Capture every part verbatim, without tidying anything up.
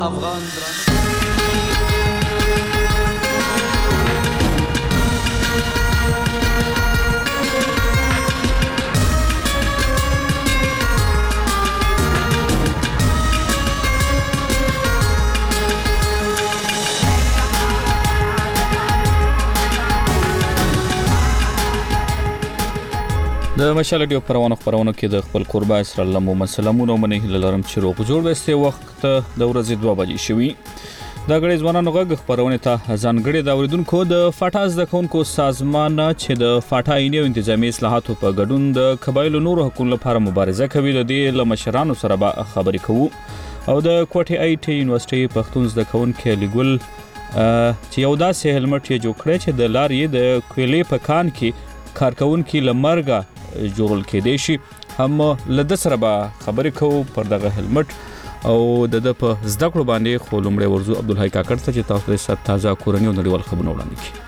افغان د مشال ډیو پروانو خبرونه کې د خپل قربا اسرائیل محمد سلامونه منه لرم چې روغ جوړ وسته وخت د ورځې دوه بجې شوي د غړي ځوانانو غږ خبرونه ته ځانګړي د اوریدونکو د فاټاز د کونکو سازمان چې د فاټا عیني انتظامی اصلاحاتو په ګډون د قبایلو نور حقوقو لپاره مبارزه کوي د دې لمشرانو سره به خبرې کوو او د کوټي آی ټي یونیورسيټي پښتون زده کوونکو لیګل چې یو داسې هلمټ یې جوړ کړی چې د لارې د کویلې په کان کې کارکونکو لمرګه جوړل کېدی شي هم لده سره به خبرې کوو پر دغه هلمټ او د د په زده کړو باندې خو لومړی ورزو عبدالحی کاکړ ته چې تاسو ته تازه کورنۍ او نړیوال خبرونه وړاندې کړي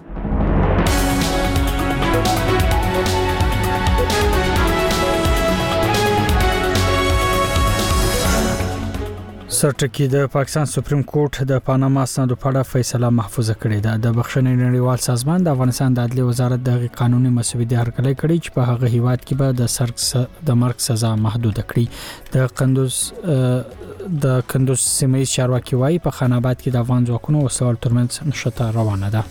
سرټکی د پاکستان سپریم کورټ د پاناما اسنادو په اړه فیصله محفوظه کړې ده د بخښنې نړیوال سازمان د افغانستان د عدلي وزارت د قانوني مسودې هرکلی کړی چې په هغه هیواد کې به د سرک د مرګ سزا محدود کړي د قندوز د قندوز سیمې چارواکي وايي په خان آباد کې د افغان ځواکونو او سوال ترمنځ نشته روانه ده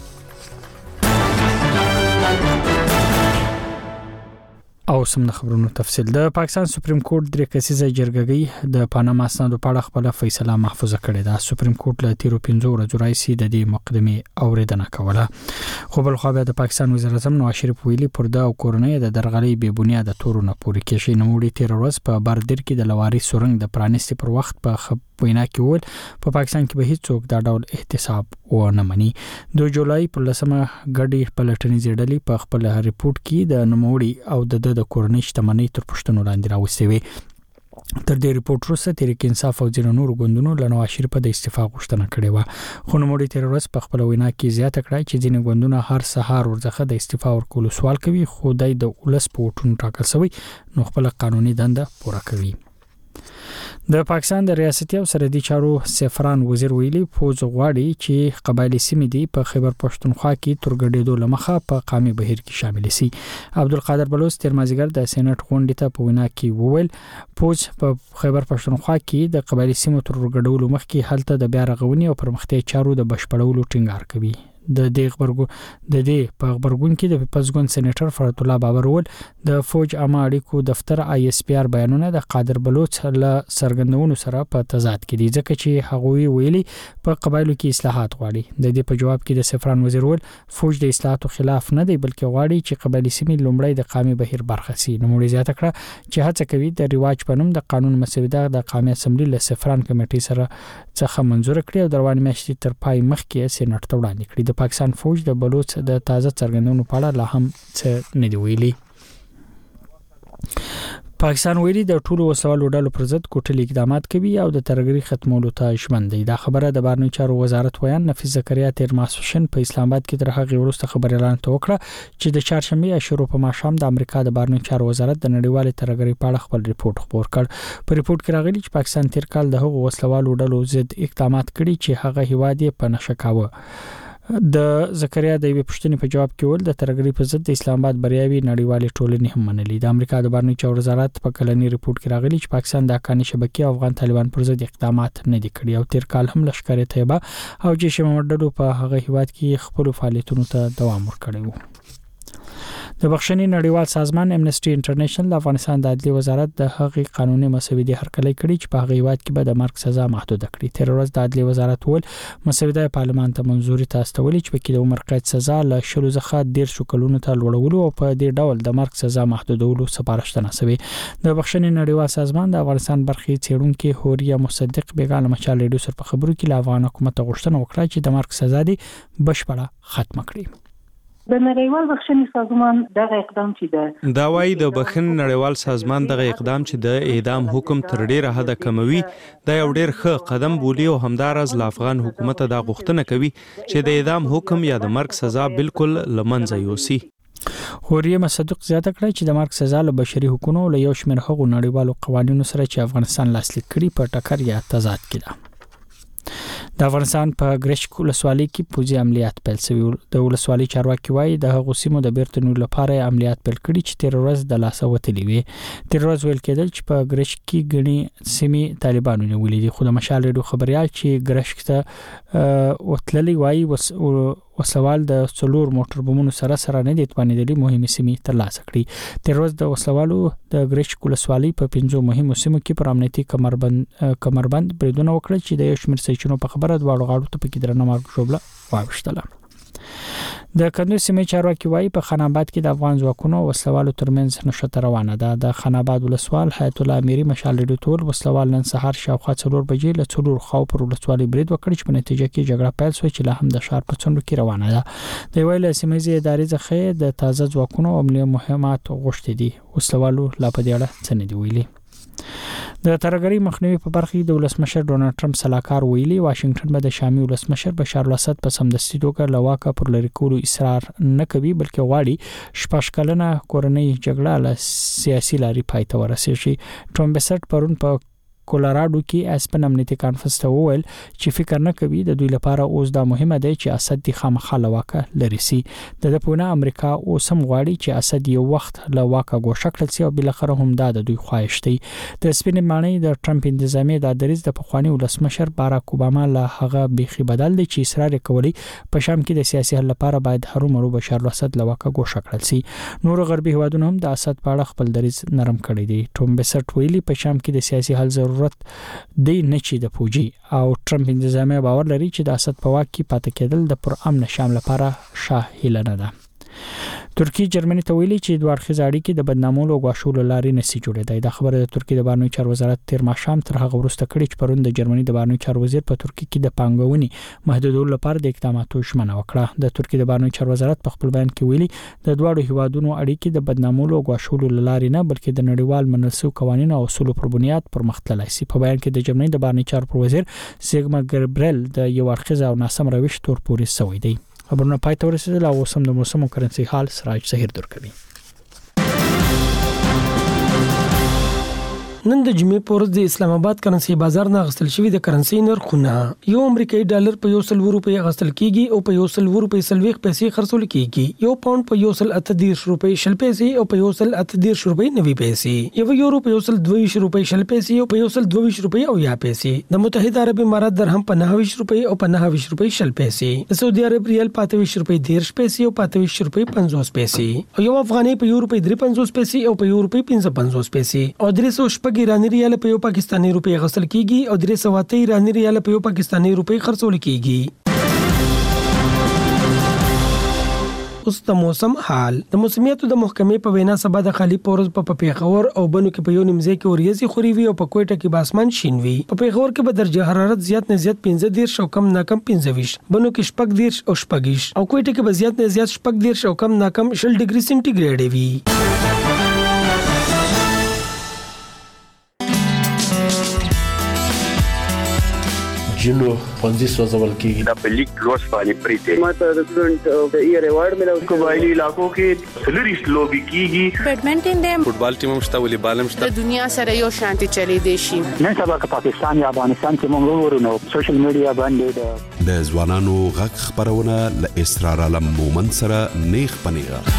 او سم خبرونو تفصیل د پاکستان سپریم کورټ درې کسیزه جرګګي د پاناما اسنادو په اړه خپل فیصله محفوظه کړې ده سپریم کورټ له تیرو پنځو ورځو راځي د دې مقدمه اوریدنه کوله خو بل خو د پاکستان وزیر اعظم نواز شریف ویلي پر دا کورنۍ د درغلي بے بنیاد تورونه پوري کېشي نوموړي تیر ورځ په باردر کې د لواري سورنګ د پرانیستي پر وخت په وینا کې ول په پاکستان کې به هیڅوک دا ډول احتساب و نه مني د جولای په لسمه غړي پلټنې زیړلې په خپل ریپورت کې د نوموړي او د د کورنۍ شتمنۍ تر پښتنو لاندې راوستي وي تر دې ریپورت وروسته تحریک انصاف او ځینو نورو ګوندونو له نواز شریف د استعفا غوښتنه کړې و خو نوموړي تیر ورځ په خپل وینا کې زیاته کړه چې ځینې ګوندونه هر سهار ورځخه د استعفا ورکولو سوال کوي خو دای د ولس په وټونو ټاکل شوی نو خپل قانوني دنده پوره کوي د پاکستان د ریاستي او سرحدي چارو سفران وزیر ویلي فوج غواړي چې قبایلی سیمې دی په خیبر پښتونخوا کې ترګډېدو لمخه په قامي بهیر کې شامل شي عبدالقادر بلوچ تیر مازیګر د سېنات غونډې ته په وینا کې وویل فوج په خیبر پښتونخوا کې د قبایلی سیمو ترګډولو مخکې هلته د بیا رغونې او پرمختیا چارو د بشپړولو ټینګار کوي د دې خبرګو د دې په خبرګون کې د پزګون سېنیټر فرات الله بابر ول د فوج عامه اړیکو دفتر آی اس پی آر بیانونه د قادر بلوچ له سرګندونو سره په تضاد کې دي ځکه چې هغوی ویلي په قبایلو کې اصلاحات غواړي د دې په جواب کې د سفران وزیر ول فوج د اصلاحاتو خلاف نه دی بلکې غواړي چې قبایلی سیمې لومړی د قامي بهیر برخه شي نو موږ زیاته کړه چې هڅه کوي د ریواج په نوم د قانون مسوده د قامي اسمبلی له سفران کمیټې سره څخه منزور کړي او د رواني میاشتې تر پای مخکې سېنات ته وړاندې کړي د پاکستان فوج د بلوچ د تازه څرګندونو په اړه لا هم څه نه دی ویلي پاکستان ویلي د ټولو وسلوالو ډلو پر ضد کوټلي اقدامات کوي او د ترګري ختمولو ته ژمن دی دا خبره د بهرنیو چارو وزارت ویان نفیس زکریا تیر ماسوشن په اسلام آباد کې تر هغه وروسته خبر اعلان وکړه چې د چهارشنبه عشرو په ماښام د امریکا د بهرنیو چارو وزارت د نړیوال ترګري په اړه خپل ریپورت خبر کړ په ریپورت کې راغلي چې پاکستان تیر کال د هغو وسلوالو ډلو ضد اقدامات کړي چې هغه هیواد یې په نشه کاوه د زکریا د یوې پوښتنې په جواب کې ول د ترګري په ضد د اسلام آباد بریاوي نړیوالې ټولنې هم منلې د امریکا د بهرنیو چارو وزارت په کلنی ریپورت کې راغلي چې پاکستان د حقاني شبکې او افغان طالبان پر ضد اقدامات نه دي کړی او تیر کال هم لشکر طیبه او جیش محمد په هغه هیواد کې خپل فعالیتونو ته دوام ورکړی و د بخښنې نړیوال سازمان امنیسټي انټرنیشنل د افغانستان د عدلي وزارت د هغې قانوني مسودې هرکلی کړي چې په هغه هیواد کې به د مرګ سزا محدود کړي تیر ورځ د عدلي وزارت ول مسوده پارلمان ته منځوري ته استولې چې په کې د عمر قید سزا له شلو څخه ډیر کلونو ته لوړولو او په دې ډول د مرګ سزا محدودولو سپارښتنه شوې د بخښنې نړیوال سازمان د افغانستان برخې څېړونکو هوریا مصدق بیگانه مچال ریډیو سر په خبرو کې له افغان حکومت غوښتنه وکړه چې د مرګ سزا دې بشپړه ختم کړي د نړیوال بخښنې سازمان دغه اقدام چې ده دا وايي د بخښنې نړیوال سازمان دغه اقدام چې د اعدام حکم تر ډیره حد کموي دا یو ډیر ښه قدم بولی او همدارز له افغان حکومت دا غوښتنه کوي چې د اعدام حکم یا د مرګ سزا بالکل لمنځه یوسي هوريه مصدق زیاته کړه چې د مرګ سزا له بشري حقوقو له یو شمېر هغو نړیوالو قوانینو سره چې افغانستان لاسلیک کړي په ټکر یا تضاد کې ده د افغانستان په ګرشک ولسوالۍ کې پوځي عملیات پیل شوي. د ولسوالۍ چارواکي وایي د هغو سیمو د بیرته نیولو لپاره عملیات پیل کړي چې تیر ورځ د لاسه وتلي وي. تیر ورځ ویل کېدل چې په ګرشک کې غني سیمې طالبانو نیولې دي. خو د مشال ریډیو خبريال چې ګرشک ته وتللی وایي وسوال د څلور موټر بمونو سره سره نه دي توانېدلي مهمه سیمې ترلاسه کړي. تیر ورځ د وسوالو د ګرشک ولسوالۍ په پنځو مهمو سیمو کې پر امنیتي کمربند کمربند بریدونه وکړل چې د یو شمېر سرچینو په خبره دواړو غاړو ته پکې درنه مرګ جوړه واوښتله. د کندوز سیمې چارواکي وایي په خان آباد کې د افغان ځواکونو وسلوالو ترمنځ نښته روانه ده. د خان آباد ولسوال حیات الله امیری مشال ریډیو ټول وسلوال نن سهار شاوخوا څلور بجې له څلور خو پر ولسوالۍ برید وکړ چې په نتیجه کې جګړه پیل شوه چې له هم د شهر په څنډو کې روانه ده. د ویل سیمې ادارې ځخه د تازه ځواکونو او عملی مهمات غوښتي دي. وسلوالو لا په دې اړه څه نه دی ویلي. د ترګری مخنیوي په برخه د ولسمشر ډونالد ټرمپ صلاحکار ویلي واشنگټن به د شامي ولسمشر بشار الاسد په سمدستي توګه لواکه پر لری کولو اصرار نه کوي بلکې غواړي شپږ کلنه کورنۍ جګړه له سیاسي لارې پای ته ورسیږي. ټرمپ بسټ پرون په کولراډو کې اسپن امنیتي کانفرنس ته وویل چې فکر نه کوي د دوی لپاره اوس دا مهمه ده چې اسد د خامخا لواکه لري سي. د دپونه امریکا اوس هم غواړي چې اسد یو وخت لواکه ګوښه کړي او بل اخر هم دا د دوی خواهش دی. د سپین معنی د ټرمپ انتظامی د دریز د پخوانی ولسمشر باراک اوباما له هغه بيخي بدل دی چې اصرار کوي په شام کې د سیاسي حل لپاره باید هرومرو بشار الاسد لواکه ګوښه کړي سي. نور غربي هوادونه هم د اسد په اړه خپل دریز نرم کړی دی. ټرمپ بسټ ویلي په شام کې د سیاسي حل ضرورت دی نه چې د پوجي او ټرمپ انتظامی باور لري چې د اسد په واک کې پاتې کېدل د پر امن شام لپاره شاهیله نه ده. ترکی جرمني ته ویلي چې دوه اړخیز اړیکې د بدنامولو او غواښولو لارې نشي جوړېدای. دا خبره د ترکی د بهرنیو چارو وزارت تیر ماښام تر هغه وروسته کړې چې پرون د جرمني د بهرنیو چارو وزیر په ترکی کې د پانګونې محدودولو لپاره د اقداماتو ژمنه وکړه. د ترکی د بهرنیو چارو وزارت په خپل بیان کې ویلي د دواړو هیوادونو اړیکې د بدنامولو او غواښولو لارې نه بلکې د نړیوال منل شوی قوانینو او اصولو پر بنیاد پرمختللی سي. په بیان کې د جرمني د بهرنیو چارو وزیر سیګما ګربرل د یو اړخیز او ناسم روش تور پورې سوی دی. خبرونه پای ته ورسېدل او اوس هم د موسم او کرنسي حال سراج ظهیر درکوي. نن د جمعې په ورځ د اسلام آباد کرنسي بازار نه غستل شوی د کرنسي نرخونه یو امریکایي ډالر په یو سل روپۍ غستل کیږي او په یو سل روپۍ سلويخ پیسې خرڅول کیږي. یو پاوند په یو سل اته دیرش روپۍ شل پیسې او په یو سل اته دیرش روپۍ نوي پیسې. یو یورو په یو سل دوه ویشت روپۍ شل پیسې او په یو سل دوه ویشت روپۍ او یا پیسې. د متحده عرب امارات درهم په نهه ویشت روپۍ او په نهه ویشت روپۍ شل پیسې. د سعودي عرب ریال په اته ویشت روپۍ دیرش پیسې او په اته ویشت روپۍ پنځوس پیسې. او یو افغاني په یو روپۍ درې پنځوس پیسې او په یو روپۍ پنځه پنځوس پیسې. او درې سوه شپږ ایراني ریال په پاکستاني روپۍ غسل کیږي او درې سوه اته ایراني ریال په یو پاکستاني روپۍ خرڅول کیږي. اوس د موسم حال. د موسمیاتو د محکمې په وینا سبا د خالی پورز په پیښور او بنو کې په یو نیمځای کې اوریځي خوري وي او په کوټه کې باسمان شین وي. په پیښور کې به درجه حرارت زیات نه زیات پنځه دیرش او کم نه کم پنځه ویشت، بنو کې شپږ دیرش او شپږ او کوټه کې به زیات نه زیات شپږ دیرش او کم نه کم شل ډیګري سنټیګریډ وي. جنو پنځه سوځول کیږي دا په لیګ لوس باندې پریته ماته د سټوډنټ او د ایئر ایوارډ ملو قبایلی علاقو کې سلریس لوبي کیږي. بیډمنټن دی، فوټبال ټیم هم شته، والیبال هم شته. د دنیا سره یو شانتي چلی دی شي. نن سبا که پاکستان یا افغانستان کې موږ وګورو سوشل میډیا باندې د ځوانانو غږ خبرونه ل اسرار علم مومن سره نیغ پنیغه.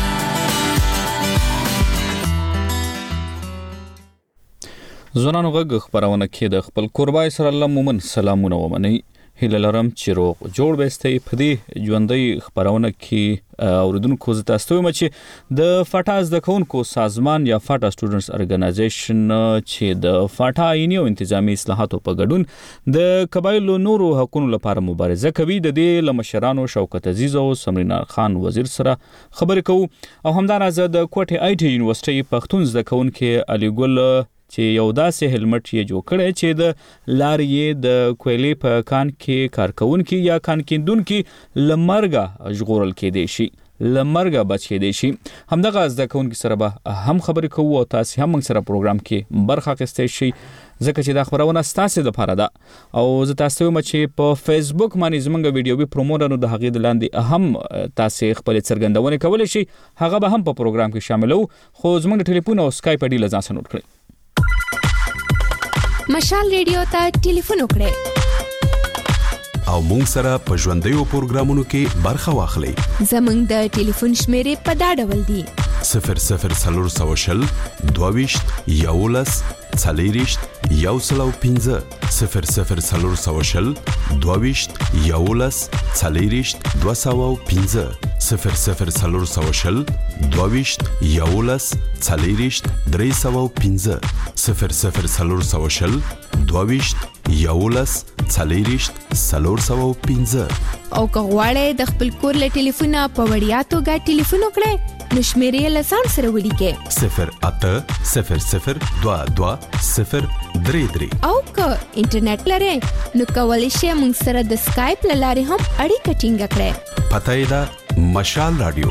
زونانو غږ خبرونه کې د خپل قربای سره الله مومن سلامونه ومني. هیله لرم چې روغ جوړ بهستې په دې ژوندۍ خبرونه کې اوریدونکو زه تاسو ته چې د فاټا د کونکو سازمان یا فاټا سټوډنټس ارګنایزیشن چې د فاټا آئینی او انتظامی اصلاحاتو په ګډون د قبایلو نورو حقوقو لپاره مبارزه کوي. د دې لمشرانو شوکت عزیز او سمرینا خان وزیر سره خبرې کوو او همداراز د کوټه آی ټی یونیورسيټي پښتون زده کوونکو علي ګل چې یو داسې هلمټ یې جوړ کړی چې د لارې د کویلې په کان کې کارکونکو یا کان کیندونکو لمرګه ژغورل کېدی شي لمرګه بچ کېدی شي. همدغه زده کوونکو سره به هم خبرې کوو او تاسو هم موږ سره پروګرام کې برخه اخیستی شئ ځکه چې دا خبرونه ستاسو لپاره ده. او زه تاسو ته چې په فیسبوک باندې زموږ ویډیوي پروموټرونو د هغې د لاندې هم تاسو خپل څرګندونه کولی شئ، هغه به هم په پروګرام کې شاملو. خو زموږ ټلیفون او سکایپ اډي له ځان سره نوٹ کړئ. مشال ریډیو ته ټلیفون وکړئ او مونږ سره په ژوندیو پروګرامونو کې برخه واخلئ. زموږ د ټلیفون شمیرې په دا ډول دي: صفر صفر څلور سوه شل دوه ویشت یولس څلېرویشت یو سل او پنځه صفر صفر څلور سوه شل دوه ویشت یولس څلېرویشت دوه سوه او پنځه صفر صفر څلور سوه شل دوه ویشت یولس څلېرویشت درې سوه او پنځه صفر صفر څلور سوه شل دوه ویشت یولس څلېرویشت څلور سوه او پنځه. او که غواړئ د خپل کور له ټلیفونه په وړیا توګه ټلیفون وکړئ نو شمیرې له ځان سره ولیکئ: صفر اته صفر صفر دوه دوه صفر درې درې. او که انټرنیټ لرئ نو کولی شئ موږ سره د سکایپ له لارې هم اړیکه ټینګه کړئ. پته یې ده مشال رادیو.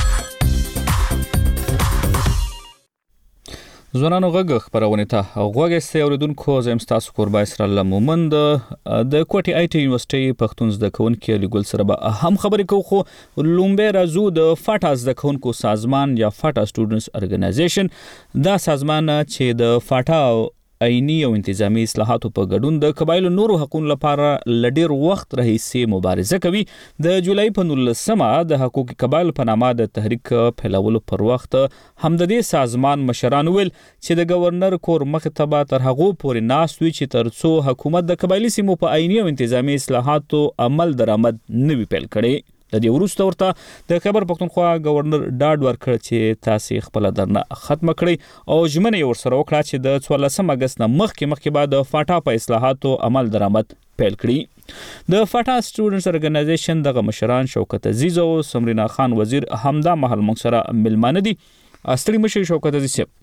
ځوانانو غږ خبرونه ته غوږ است اوریدونکو. زم تاسو قربا اسرائیل مومند د کوټي آی ټي یونیورسيټي پښتون زده کوونکو لیګل سره به هم خبرې کوو. خو لومبه رازو د فاټا زده کوونکو سازمان یا فاټا سټوډنټس ارګنایزیشن دا سازمان چې د فاټا آئینی او انتظامی اصلاحاتو په ګډون د قبایلو نورو حقوقو لپاره لډیر وخت راهیسې مبارزه کوي. د جولای په نولسمه د حقوق قبایل په نامه د تحریک پیلولو پر وخت هم د دې سازمان مشران ویل چې د گورنر کور مکتبه تر هغه پورې ناس وی چې ترڅو حکومت د قبایلی سیمو په آئینی او انتظامی اصلاحاتو عمل درآمد نوي پیل کړي. د دې وروسته ورته د خبر پښتونخوا گورنر ډاډ ورکړ چې تاسو خپل درنه ختم کړئ او ژمنه یې ورسره وکړه چې د څوارلسم اگست نه مخکې مخکې بعد د فاټا په اصلاحاتو عمل درآمد پیل کړي. د فاټا سټوډنټس ارګنایزیشن دغه مشران شوکت عزیز او سمرینا خان وزیر همدا محل موږ سره ملمانه دي. استړي مشر شوکت عزیز صاحب.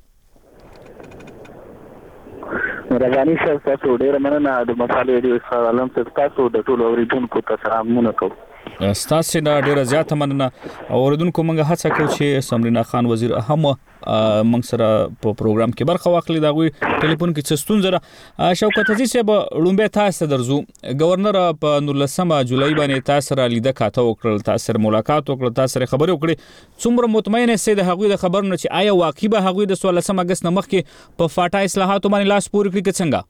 رضواني صاحب تاسو ډیر مننه د مصالحې ریډیو سره علم تاسو د ټولو اوریدونکو ته سلامونه کوم. ستاسو نه ډیره زیاته مننه. اوریدونکو موږ هڅه کوو چې سمرینا خان وزیر هم موږ سره په پروګرام کې برخه واخلي. دا غوي ټلیفون کې څه ستونزه را شوکت عزیز صاحب لومبه تاسو درځو. گورنر په نولسمه جولای باندې تاسو را لیده کاته وکړل، تاسو ملاقات وکړل، تاسو خبرې وکړې. څومره مطمئن یې د هغوی د خبرونو چې آیا واقعي به هغوی د څوارلسم اگست نه مخکې په فاټا اصلاحاتو باندې لاس پورې کړی که څنګه؟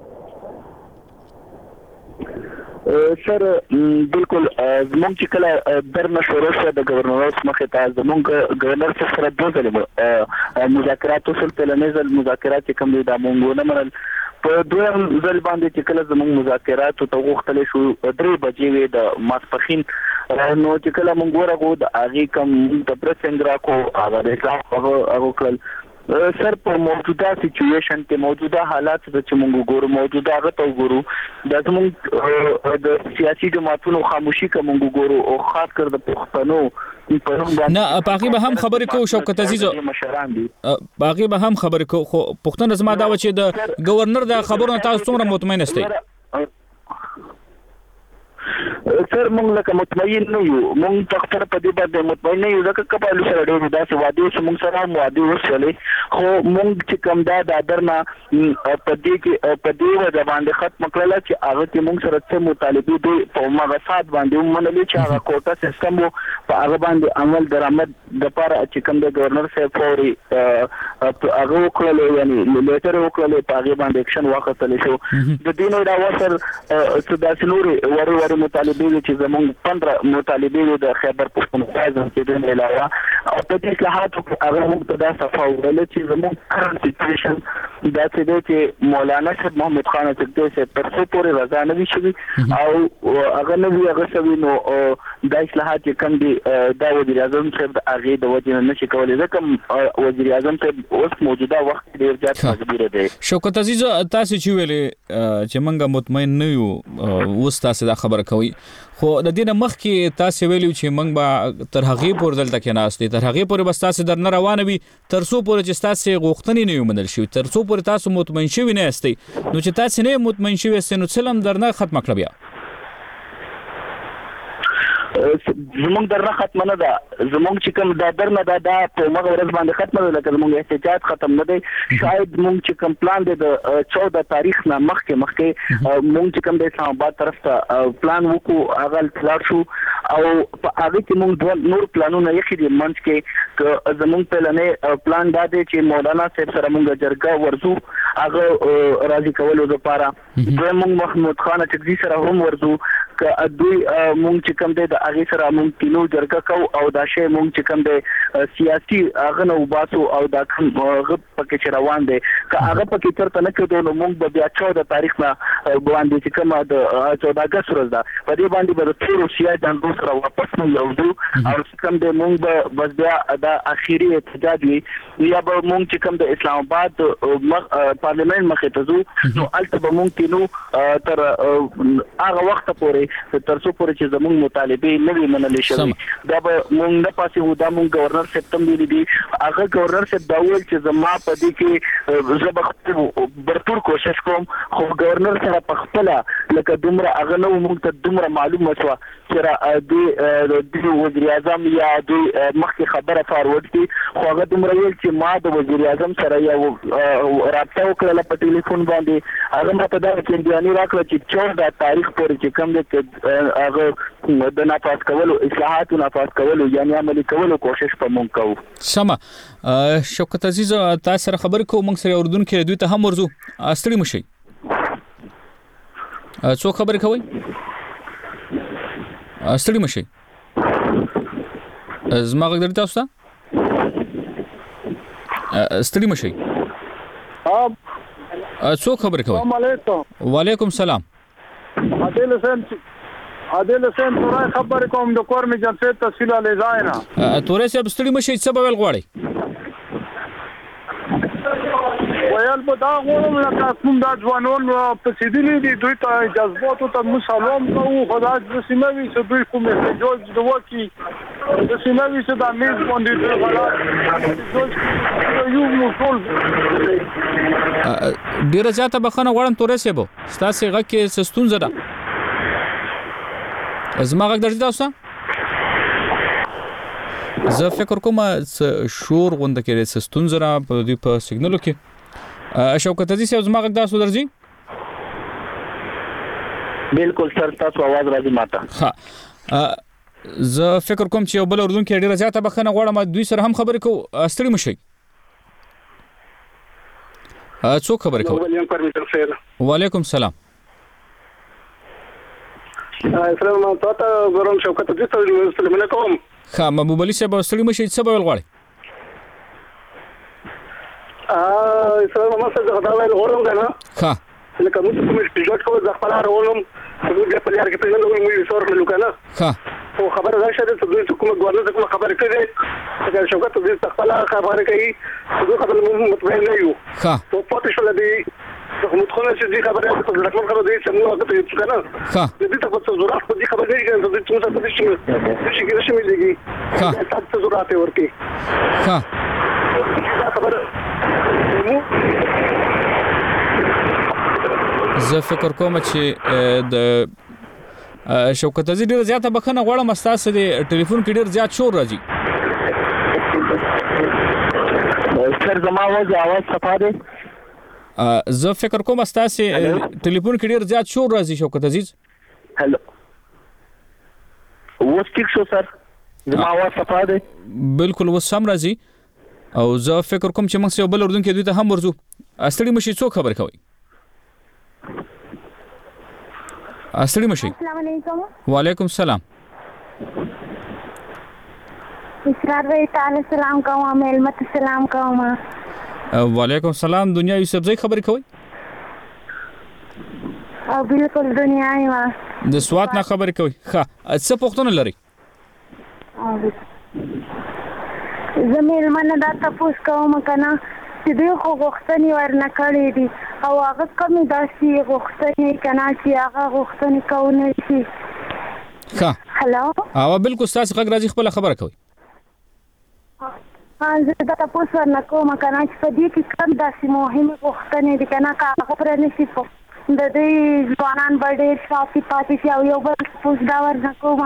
سر بالکل زمونږ چې کله درنه شروع شوه د گورنر مخې ته زمونږ گورنر سره دوه ځلې مذاکرات وشول. پلنې ځل مذاکرات چې کوم دي دا مونږ ونه منل. په دویم ځل باندې چې کله زمونږ مذاکرات ته غوښتل شو درې بجې وې د ماسپښین نو چې کله مونږ ورغو د هغې کوم د پرسنګ راکو هغه د اصلاح هغه کړل. سر په موجوده سچویشن کې موجوده حالات چې موږ ګورو موجوده هغه ته وګورو د زموږ د سیاسي جماعتونو خاموشي کوم ګورو او خاص کر د پښتنو نه باقي به هم خبرې کوو شوکت عزیز باقي به هم خبرې کوو. خو پښتون زما دا و چې د گورنر د خبرونو تاسو څومره مطمئن استئ؟ سر مونږ لکه مطمئن نه یو. مونږ تختر په دې باندې مطمئن نه یو ځکه کپالو سره ډېر داسې وادي چې مونږ سره وادي وشولې. خو مونږ چې کوم دا د درنه په دې کې په دې وجه باندې ختم کړل چې هغه چې مونږ سره څه مطالبه دي په مغصات باندې ومنلې چې هغه کوټه سیستم په هغه باندې عمل درآمد د لپاره چې کوم د گورنر صاحب فوري هغه وکړل یعنی لیټر وکړل په هغه باندې اکشن واخیستل شو. د دې نه دا وسر څه داسې نورې وړ وړ مطالبه چې زموږ پندره مطالبه د خیبر پښتونخوا ځکه د علاوه او په دې اصلاحاتو هغه موږ ته دا صفه ویل چې زموږ کرنٹ سچویشن دا چې د مولانا شیخ محمد خان څخه چې تر څو پورې رضا نه وي شوی او هغه نه وي هغه شوی نو د اصلاحات کوم دي دا وزیر اعظم صاحب هغه د وجه نه شي کولای ځکه وزیر اعظم صاحب اوس موجوده وخت ډیر زیات مجبور دی. شوکت عزیز تاسو چې ویلې چې موږ مطمئن نه یو اوس تاسو دا خبره کوي. خو د دې نه مخکې تاسو ویلو چې موږ به تر هغې پورې دلته کې ناست دي تر هغې پورې بس تاسو درنه روانه وي تر څو پورې چې تاسو غوښتنې نه ومنل شي تر څو پورې تاسو مطمئن شوي نه یاستئ. نو چې تاسو نه مطمئن شوي یاستئ نو څه هم درنه ختمه کړه بیا زمونږ درنه ختم نه ده. زمونږ چې کوم دا درنه ده دا په مغه ورځ باندې ختم نه ده لکه زمونږ احتجاج ختم نه دی. شاید مونږ چې کوم پلان دی د چودہ تاریخ نه مخکې مخکې مونږ چې کوم د اسلام آباد طرف ته پلان وکړو هغه تلار شو او په هغه کې مونږ دوه نور پلانونه یې خېدي منځ کې زمونږ پلانې پلان دا دی چې مولانا صاحب سره مونږ جرګه ورزو هغه راضي کولو لپاره دوی مونږ محمود خان چغزي سره هم ورزو ک دوی مونږ چې کوم د هغه سره مونږ کینو جرګه کو او دا شی مونږ چې کوم د سیاسي هغه نو باسو او دا کوم هغه پکې چې روان دي که هغه پکې ترته نه کېدو نو مونږ به بیا چودہ تاریخ نه باندې چې کوم د چودہ اگست ورځ ده په دې باندې به د ټول سیاسي دندو سره واپس نه یوځو او کوم د مونږ به بس بیا د اخیری احتجاج وي یا به مونږ چې کوم د اسلام آباد پارلیمنت مخې ته ځو نو البته به مونږ کینو تر هغه وخت پورې تر څو پورې چې زموږ مطالبه نه وي منل شي دا به مونږ نه پاسې و دا مونږ گورنر صاحب تم ویلي دي هغه گورنر صاحب دا ویل چې زما په دې کې زه به برتور کوشش کوم خو گورنر سره په خپل لکه دومره هغه نو مونږ ته دومره معلومه شو چې د وزیر اعظم یا د مخکې خبره فارورډ کی خو هغه دومره ویل چې ما د وزیر اعظم سره یو رابطه وکړه په ټلیفون باندې هغه ماته دا چندیانی راکړه چې چودہ تاریخ پورې چې کوم د هغه د نافذ کولو اصلاحات نافذ کولو یعنی عملي کولو کوشش په مونږ کوو. سمه شوکت عزیز تاسو سره خبر کوم مونږ سره اردن کې دوی ته هم ورزو استړي مشي څو خبر کوي استړي مشي زما غږ درته تاسو استړي مشي ها څو خبر کوي. السلام علیکم. وعلیکم السلام. عادل حسین عادل حسین تورای خبر کوم د کور می جنسیت تحصیل علی زاینا تورای صاحب ستړي مشي څه به ول غواړي ویل په دا غوړم لکه کوم دا ځوانون په سیدلی دي دوی ته جذبات ته مسالم کوو خدای د سیموي چې دوی کوم جوړ د وکی د سیموي چې د میز باندې د غلا یو مو ټول ډیره زیاته بخنه غواړم تورای صاحب ستاسو غږ کې سستون زده زما غږ درځي تاسو زه فکر کوم شور غونډه کې سستون زره په دې په سیګنالو کې شوکت عزیز یو زما غږ تاسو درځي بالکل سر تاسو आवाज راځي ماته ها زه فکر کوم چې یو بل اردن کې ډیره زیاته بخنه غواړم دوی سره هم خبرې کو استړي مشي څو خبرې کو. وعلیکم السلام. اسلام تاسو ګورم شوکت عزیز ته مننه کوم. ها محبوب علي صاحب استړي مشي څه به غواړي اه اسلام ما څه غدا ویل غوړم کنه ها لکه موږ کوم سپیډ کوو ځ خپل راولم موږ په لار کې په نن موږ سور کړو کنه ها خو خبره دا شته چې دوی کوم ګورنر کوم خبره کوي چې شوکت عزیز خپل خبره کوي دوی خبره موږ مطمئن نه یو ها په پاتې شول دي متخونه چې دې خبره په رقم خبره دي چې موږ ته یو کنه ها دې ته په ضرورت په دې خبره کې چې څه څه څه شي چې کې شي مليږي ها تاسو ضرورت ورته ها زه فکر کوم چې د شوکت عزیز ډیر زیاته بخنه غواړم تاسو د ټلیفون کې ډیر زیات شور راځي سر زما आवाज आवाज صفا ده زه فکر کوم تاسو ټلیفون کې ډیر زیات شور راځي شوکت عزیز هلو وس ټیک شو سر زما आवाज صفا ده بالکل وس سم راځي او زه فکر کوم چې موږ یو بل اردن کې دوی ته هم ورزو استړي مشي څو خبر کوي استړي مشي. السلام علیکم. وعلیکم السلام. اسرار وی تعالی سلام کوم ملمت سلام کوم. وعلیکم السلام دنیا یوسف زئی خبر کوي او بالکل دنیا ما د سوات نه خبر کوي ښه څه پوښتنه لري زميل من دا تاسو کوم کنه چې دوی خو غوښتنې ورنه کړې دي او هغه کومې داسې غوښتنې کنه چې هغه غوښتنې کوونه شي ښه هلو او بالکل تاسو غږ راځي خپل خبره کوي زه دا تاسو ورنه کوم کنه چې په دې کې کوم داسې مهمه غوښتنې دي کنه هغه پر نشي د دې ځوانان باندې شافي پاتې شي او یو بل تاسو دا ورنه کوم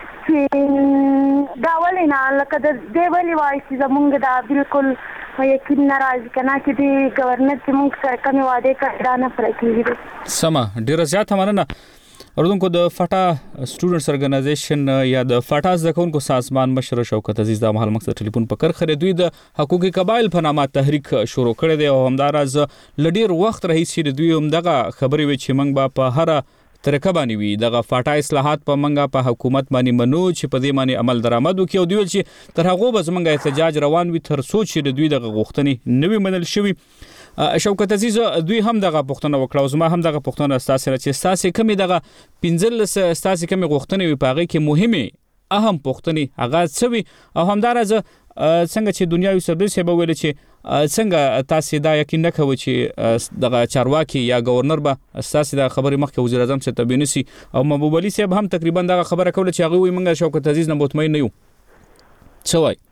چې دا ولې نه لکه د دې ولې وایي چې زمونږ دا بالکل یقین ناراض کنه چې دی گورنر چې موږ سره کوم وعده کړی نه پر کېږي سما ډیره زیاته مننه اردوونکو د فاټا سټوډنټس ارګنایزیشن یا د فاټا ځکونکو سازمان مشر شوکت عزیز د مهال مقصد ټلیفون په کرخره دوی د حقوقي قبایل په نامه تحریک شروع کړی دی او همدارز لډیر وخت رئیس چې دوی همدغه خبرې وی چې موږ به په هر طریقه باندې وي دغه فاټا اصلاحات په منګه په حکومت باندې منو چې په دې باندې عمل درآمد وکړي او دوی چې تر هغه به زمونږ احتجاج روان وي تر څو چې دوی دغه غوښتنې نوي منل شوي. شوکت عزیز دوی هم دغه پوښتنه وکړه او زما هم دغه پوښتنه ستاسو چې ستاسو کمی دغه پنځلس ستاسو کمی غوښتنې وي په هغه کې مهمه اهم پوښتنې هغه څه وي او همدارز څنګه چې دنیا یو سبب سبب ویل چې څنګه تاسو دا یقین نه کوئ چې دغه چارواکي یا گورنر به تاسو د خبرې مخکې وزیر اعظم څخه تبینسي او محبوب علي صاحب هم تقریبا دغه خبره کوله چې هغه وي موږ شوکت عزیز نه مطمئن نه یو څه وایي.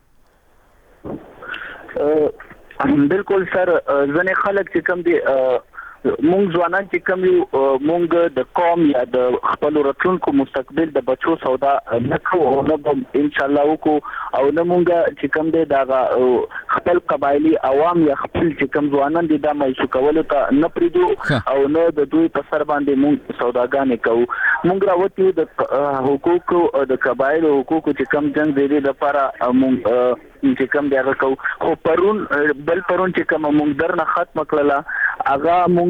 بالکل سر ځنې خلک چې کوم دي مونږ ځوانان چې کوم یو مونږ د قوم یا د خپل راتلونکو مستقبل د بچو سودا نه کوو او نه ان شاء الله وکړو او نه مونږ چې کوم دی دا خپل قبایلی عوام یا خپل چې کوم ځوانان دي دا مایسو کولو ته نه پریدو او نه د دوی په سر باندې مونږ سوداګانې کوو. مونږ راوتی د حقوقو د قبایلو حقوقو چې کوم جنګ دی لپاره مونږ چې کوم دی هغه کو خو پرون بل پرون چې کوم مونږ درنه ختم کړله هغه مونږ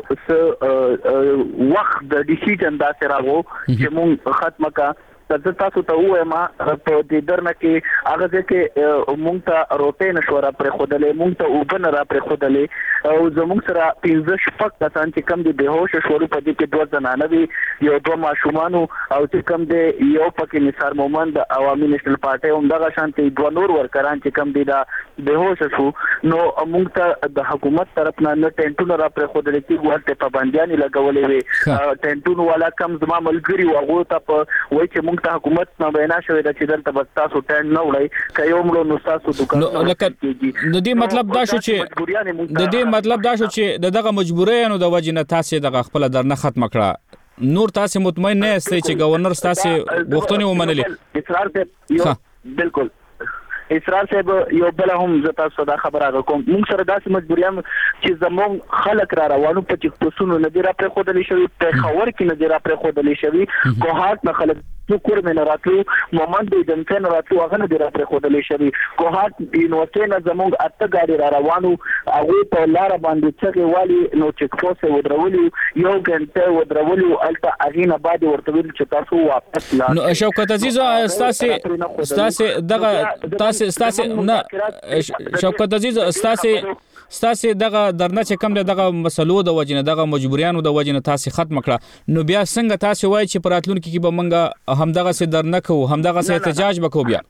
په وخت د ډیسیژن داسې راغو چې مونږ ختم کا تاسو تاسو ته وایم په دې درنه کې هغه چې مونږ ته روټې نشو را پر خودلې مونږ ته وبن را پر خودلې او زموږ سره پنځه شپږ کسان چې کم دي بهوش شول په دې کې دوه زنانه دي یو دوه ماشومان او چې کم دي یو پکې نثار مومند عوامي نېشنل پارټي هم دغه شانتي دوه نور ورکران چې کم دي دا بهوش شو نو مونږ ته د حکومت طرف نه نه ټینټونه را پر خودلې چې ورته پابندیاں لګولې وي ټینټونه والا کم زما ملګری وغه ته په وای چې مونږ ته حکومت نه وینا شوې د چې دلته بس تاسو ټینټ نه وړي کيومړو نو تاسو دکان نو لکه د دې مطلب دا شو چې د دې مطلب دا شو چې دغه مجبورینو د وجې نه تاسو دغه خپل درنه ختم کړه نور تاسو مطمئن نه یاست چې گورنر تاسو غوښتنې ومنلې. اصرار ته بالکل اصرار صاحب یو بل هم زتا صدا خبره کوم موږ سره داسې مجبوریان چې زموږ خلک را روانو په چې پسونو نه دی را پر خودلې شوی په خبر کې نه دی را پر خودلې شوی کوهات نه خلک تو کور مې نه راتلو مومند دې دمکن راتلو هغه نه دی را پر خودلې شوی کوهات یونیورسيټي نه زموږ اته ګاډي را روانو هغه په لار باندې چې والی نو چک پوسټ ودرولو یو غنټه ودرولو الته اغینه بعد ورته ویل چې تاسو واپس لا نو شوکت عزیز تاسو تاسو دغه تاسو تاسو نه شوکت عزیز تاسو تاسو دغه درنه چې کم دغه مسلو د وجنه دغه مجبوریانو د وجنه تاسو ختم کړه نو بیا څنګه تاسو وایي چې پراتلونکو کې به منګه همدغه سي درنه کوو همدغه سي احتجاج وکړو بیا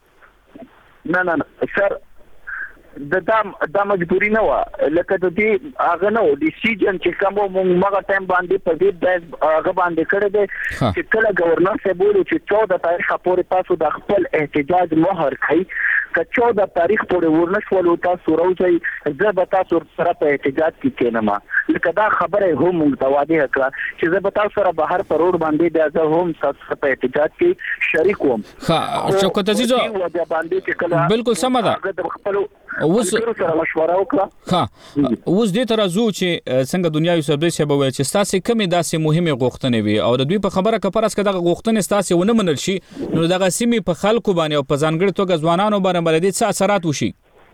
نه نه سر د دام د مجبوری نه و لکه د دې هغه نو ډیسیژن چې کوم مونږ مګه ټایم باندې په دې هغه باندې کړی دی چې کله گورنر صاحب ویل چې چودہ تاریخ پورې تاسو د خپل احتجاج مهر کړئ که چودہ تاریخ پورې ورنشول تاسو راوځي زه به تاسو سره په احتجاج کې کېنم لکه دا خبره هم موږ ته واده کړه چې زه به تاسو سره بهر پر روډ باندې د زه هم تاسو په احتجاج کې شریک وم. ها شوکت عزیز بالکل سم ده اوس سره مشوره وکړه. ها اوس دې تر ازو چې څنګه دنیا یو سبب سبب وي چې تاسو کمی داسې مهمه غوښتنې وي او د دوی په خبره کپرس کده غوښتنې تاسو ونه منل شي نو دغه سیمه په خلکو باندې او په ځانګړي توګه ځوانانو باندې باندې څه اثرات وشي.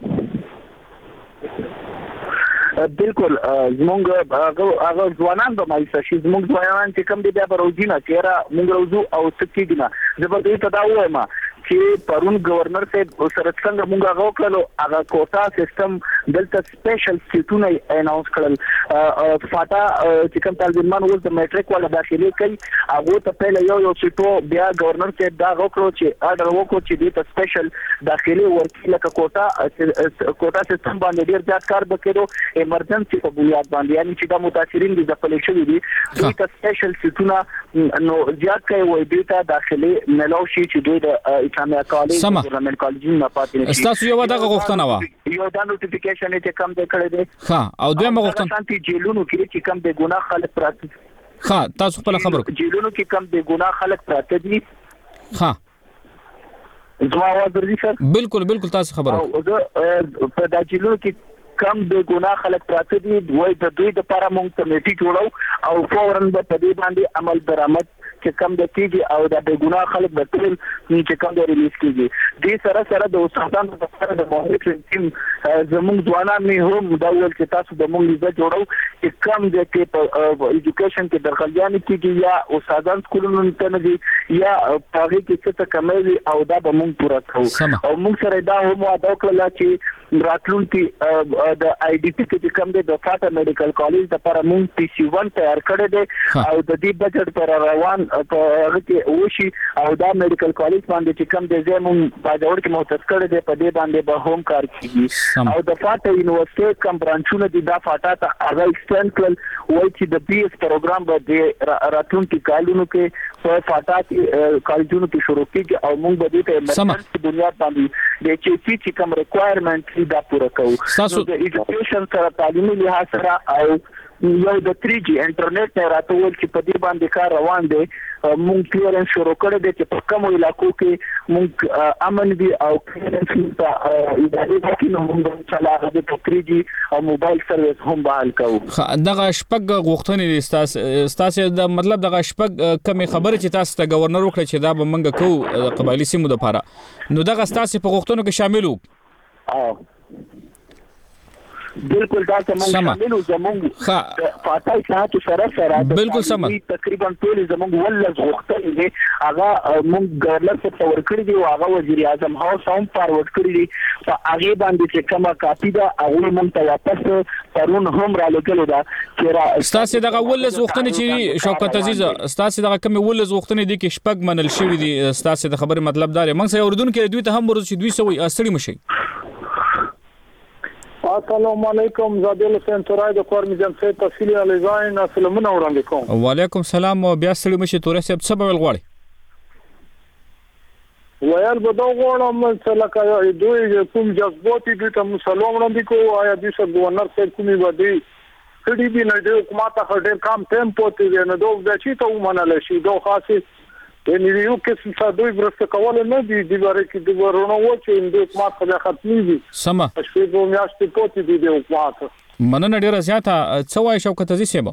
بالکل زمونږ هغه ځوانان به مایسه شي زمونږ ځوانان چې کوم دي بیا به روزي نه چیرې مونږ روزو او سکیږي نه زه به دې ته دا وایم چې پرون گورنر صاحب سره څنګه مونږ هغه کړلو هغه کوټا سیستم دلته سپیشل سیټونه اناونس کړل فاټا چې کوم طالبان اوس د میټریک ولا داخلي کوي هغه ته په یو یو سیټو بیا گورنر صاحب دا وکړو چې اډر وکړو چې د سپیشل داخلي ورکی لکه کوټا کوټا سیستم باندې ډیر زیات کار وکړو ایمرجنسي په بنیاد باندې یعنی چې د متاثرین د ځپل شوی دي د سپیشل سیټونه نو زیات کوي وای دیتا داخلي ملوشي چې دوی د اسلامي کالج ګورنمنت کالج نه پاتې نشي. تاسو یو دغه غوښتنه و یو دا نوټیفیکیشن چې کم د کړی دی. ها او دویمه غوښتنه شانتي جیلونو کې چې کم د ګناه خلک پراته ها تاسو خپل خبرو جیلونو کې کم د ګناه خلک پراته دي. ها زما आवाज ورځي سر بالکل بالکل تاسو خبرو او په د جیلونو کې کم د ګناه خلک پراته دي وای د دوی د لپاره مونږ کمیټي جوړو او فورن به په دې باندې عمل درآمد چې کم د کیږي او د بګونا خلک به ټول چې کم د ریلیز کیږي دې سره سره د استادانو لپاره د ماهر ټیم زموږ ځوانان می هم دا ول چې تاسو د موږ لپاره جوړو چې کم د کې په ایجوکیشن کې درخلیان کیږي یا استادان سکولونو ته نه دي یا پاره کې څه کموي او دا به موږ پوره کوو او موږ سره دا هم وعده وکړه چې راتلونکي د آی ډي پی کې کوم د فاټا میډیکل کالج د لپاره موږ پی سی ون تیار کړی دی او د دې بجټ پر روان په هغه کې وشي او دا میډیکل کالج باندې چې کوم د زمون په جوړ کې موثق کړی دی په دې باندې به هم کار کیږي او د فاټا یونیورسيټي کوم برانچونه دي دا فاټا ته هغه ایکسټند کړل وایي چې د پی ایس پروګرام به راتلونکي کالونو کې په فاټا کې کالجونو کې شروع کیږي او موږ به دې ته ایمرجنسي بنیاد باندې د چې چې کوم ریکوایرمنټ دا پوره کوو نو د ایجوکیشن سره تعلیمي لحاظ سره او یو د تھری جی انټرنیټ نه راتول چې په دې باندې کار روان دی مونږ کلیرنس شروع کړی دی چې په کوم علاقو کې مونږ امن دي او کلیرنس ته ادارې کې نو مونږ ان شاء الله د تھری جی او موبایل سرویس هم بحال کوو دغه شپږ غوښتنې تاسو تاسو د مطلب دغه شپږ کمی خبره چې تاسو ته گورنر وکړي چې دا به مونږ کوو قبایلی سیمو لپاره نو دغه تاسو په غوښتنو کې شامل وو او بالکل دا زموږ شامل زموږ فاتای ساتو سره سره بالکل سم تقریبا ټول زموږ ولز غوښتل دي هغه موږ ګورنر څخه ورکړی دی او هغه وزیر اعظم هاوس هم فارورډ کړی دی په هغه باندې چې کومه کاپی ده هغه موږ ته واپس پرون هم را لګل دا چې تاسو دغه ولز غوښتنې چې شوکت عزیز تاسو دغه کوم ولز غوښتنې دي کې شپږ منل شوی دي تاسو د خبرې مطلب دار موږ سره اردن کې دوی ته هم ورته چې دوی سوي اصلي مشي السلام علیکم زادل حسین تورای د کور میزان څخه تفصیلی الیزاین سلامونه وړاندې کوم وعلیکم السلام بیا ستړي مشه تورای صاحب څه به غواړي ویل به دا غواړم چې لکه دوی کوم جذباتي دي ته سلام وړاندې کوم آیا د سر گورنر صاحب کومي ودی کړي دي نه د حکومت ته ډېر کم ټیمپو ته نه دوه د چی ته ومنل شي دوه خاصه ان یو قسم څه دوی برسته کول نه دي د باره کې د ورونو و چې د حکومت په ختمي دي سم شپې په میاشتې پاتې دي د حکومت مننه ډیره زیاته څه وایي شوکت عزیز صاحب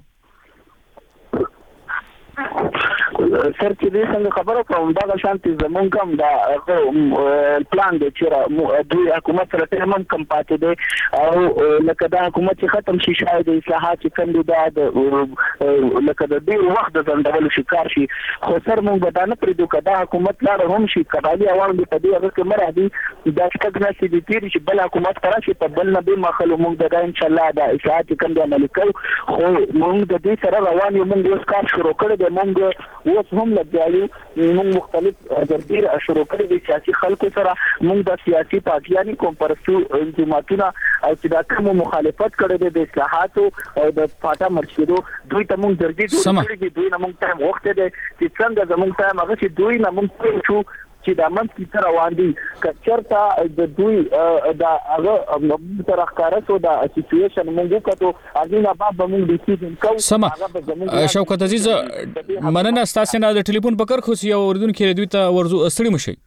سر چې دې څنګه خبره کوم دا شانتي زمونږ هم دا پلان دی چې دوی حکومت سره تمام کم پاتې دي او لکه دا حکومت چې ختم شي شاید اصلاحات چې کوم دي دا لکه د دې وخت د ځندول شکار شي خو سر مونږ به دا نه پریدو کدا حکومت لار هم شي کډالي اول په دې هغه کې مرادي دا څنګه نشي دي چې بل حکومت تراشي په بل نه به مخلو مونږ دا ان شاء الله دا اصلاحات کوم دي عملي کوو خو مونږ د دې سره روان یو مونږ اوس کار شروع کړی دی مونږ اوس هم لګیالو موږ مختلف جرګې شروع کړې دي سیاسي خلکو سره موږ د سیاسي پارټیانو کوم پرستو انجماعتونه او چې دا کوم مخالفت کړي دي د اصلاحاتو او د فاټا مرشدو دوی ته موږ جرګې جوړ کړې دي دوی نه موږ ته وخت دي چې څنګه زموږ ته هغه چې دوی نه موږ شو چې د امن کی تر روان دي کچرتا د دوی د هغه تر ښکارا سو د سچويشن موږ کتو اګینا باب موږ ډیسیژن کوو هغه شوکت عزیز مننه تاسو نه د ټلیفون پکړ خو یو اردن کې دوی ته ورزو استړي مشي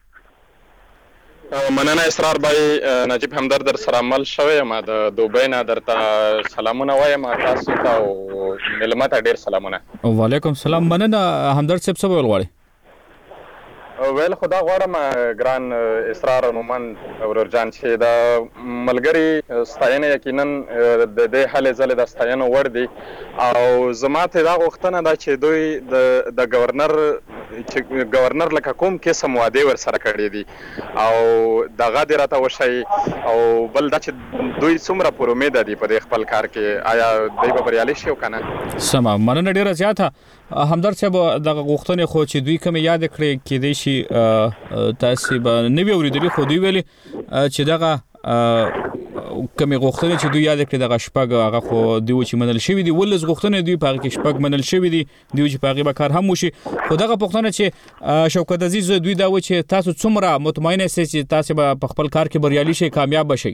مننه اسرار بای نجیب همدرد در سره مل شوی ما د دوبۍ نه درته سلامونه وایم تاسو ته او ملمت ډیر سلامونه وعلیکم السلام مننه همدرد صاحب څه ویل ویل خدا غواړم ګران اسرار نومن ورجان چې دا ملګری ستاینه یقینا د دې حل زله د ستاینه ور دي او زماته دا غوښتنه دا چې دوی د د گورنر چې گورنر لکه کوم قسم واده ور سره کړی دي او دغه د راته وشي او بل دا چې دوی څومره پر امید دي په خپل کار کې آیا دوی به بریالي شي او کنه سم مننه ډیره زیاته همدرد صاحب دغه غوښتنې خو چې دوی کوم یاد کړی کې دي شي تاسو به نوی اوریدلی خو دوی ویلي چې دغه کوم غوښتنې چې دوی یاد کړی دغه شپږ هغه خو دوی چې منل شوی دي ولز غوښتنې دوی په کې شپږ منل شوی دي دوی چې په هغه کار هم وشي خو دغه غوښتنه چې شوکت عزیز دوی دا و چې تاسو څومره مطمئن یاست چې تاسو به په خپل کار کې بریالي شئ کامیاب بشئ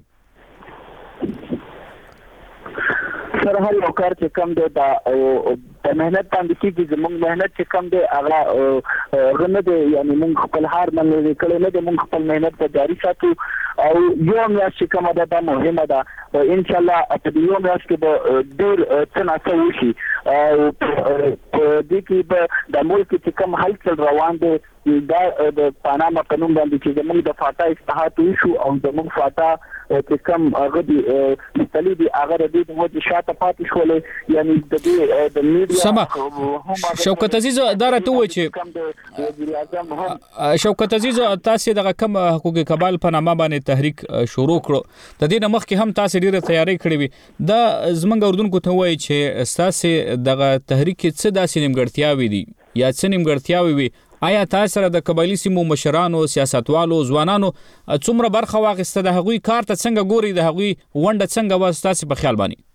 سره هر یو کار چې کم دی دا په مهنت باندې کېږي زموږ مهنت چې کم دی هغه غنه دی یعنی موږ خپل هار باندې کړی نه دی موږ خپل مهنت ته جاری ساتو او یو میاشت چې کومه ده دا مهمه ده ان شاء الله په دې یو میاشت کې به ډېر څه نه څه وشي او په دې کې به د ملک چې کوم هلچل روان دی دا د پاناما قانون باندې چې زموږ د فاټا اصلاحات وشو او زموږ فاټا چې کوم هغه دي مختلف دي هغه د دې د وجه شاته پاتې شولې یعنی د دې د میډیا شوکت عزیز دا راته و چې شوکت عزیز تاسو دغه کم حقوقي کبال په نامه باندې تحریک شروع کړو د دې نه مخکې هم تاسو ډیره تیاری کړې وي دا زمونږ اردوونکو ته وایي چې تاسو دغه تحریک څه داسې نیمګړتیاوې دي یا څه نیمګړتیاوې وي آیا تاسو سره د قبایلی سیمو مشرانو سیاستوالو ځوانانو څومره برخه واخیسته د هغوی کار ته څنګه ګوري د هغوی ونډه څنګه واسطه په خیال باندې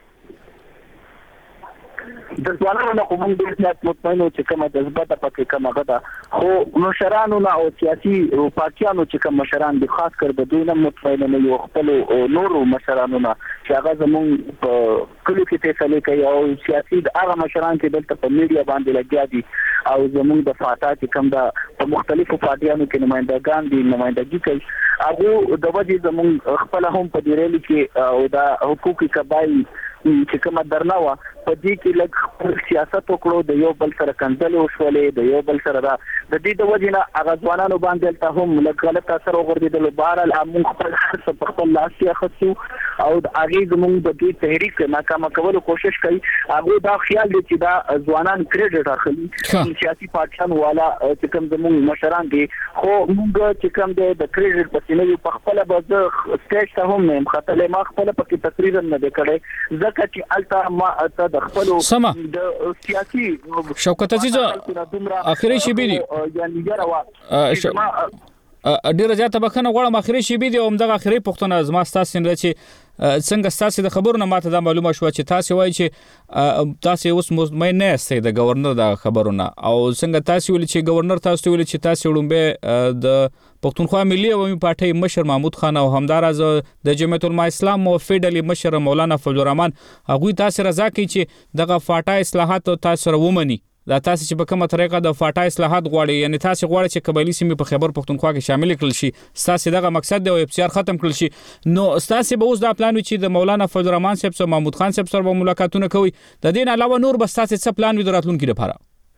د ځوانانو نه کوم د سیاست مطمئنو چې کومه جذبه پکې کومه غدا خو مشرانو نه او سیاسي پارټیانو چې کوم مشران دي خاص کر د دوی نه مطمئن نه یو خپل نورو مشرانو نه چې هغه زموږ په کلو کې فیصله کوي او سیاسي د هغه مشران چې دلته په میډیا باندې لګیا دي او زموږ د فاټا چې کوم د په مختلفو پارټیانو کې نمائندګان دي نمائندګي کوي هغه د وجې زموږ خپل هم په دې ریلی کې او د حقوقي قبایل چې کومه درناوه په دې کې لږ سیاست وکړو د یو بل سره کنځل وشولې د یو بل سره د دې د وجې نه هغه ځوانانو باندې ته هم لږ غلط اثر وغورځېدل بهرحال موږ خپل هر څه په خپل لاس کې اخیستو او د هغې زموږ د دې تحریک ناکامه کولو کوشش کوي هغوی دا خیال دی چې دا ځوانان کریډټ اخلي سیاسي پارټیانو والا چې کوم زموږ مشران دي خو موږ چې کوم دی د کریډټ پسې نه یو په خپله به زه سټیج ته هم نه یم ختلی ما خپله پکې تقریر هم نه دی کړی ځکه چې هلته ما ته د خپلو د سیاسي شوکت عزیز اخري شیبې دي یعنې یاره ډیره زیاته بخښنه غواړم اخري شیبې دي او همدغه اخري پوښتنه زما ستاسو نه چې څنګه ستاسو د خبرونو ماته دا معلومه شوه چې تاسو وایي چې تاسو اوس مطمئن نه یاستئ د گورنر د خبرونه او څنګه تاسو ویل چې گورنر تاسو ویل چې تاسو وړاندې د پښتونخوا ملي عوامي پارټۍ مشر محمود خان او همدارز د جمعیت العلماء اسلام او فیډرالي مشر مولانا فضل الرحمن هغوی تاسو رضا کوي چې دغه فاټا اصلاحات تاسو سره ومني دا تاسو چې په کومه طریقه د فاټا اصلاحات غواړي یعنی تاسو غواړئ چې قبایلی سیمې په خیبر پښتونخوا کې شامل کړل شي تاسو دغه مقصد دی او ابتیار ختم کړل شي نو تاسو به اوس دا پلان وي چې د مولانا فضل الرحمن صاحب سره محمود خان صاحب سره به ملاقاتونه کوي د دې علاوه نور به تاسو څه پلان وي د راتلونکي لپاره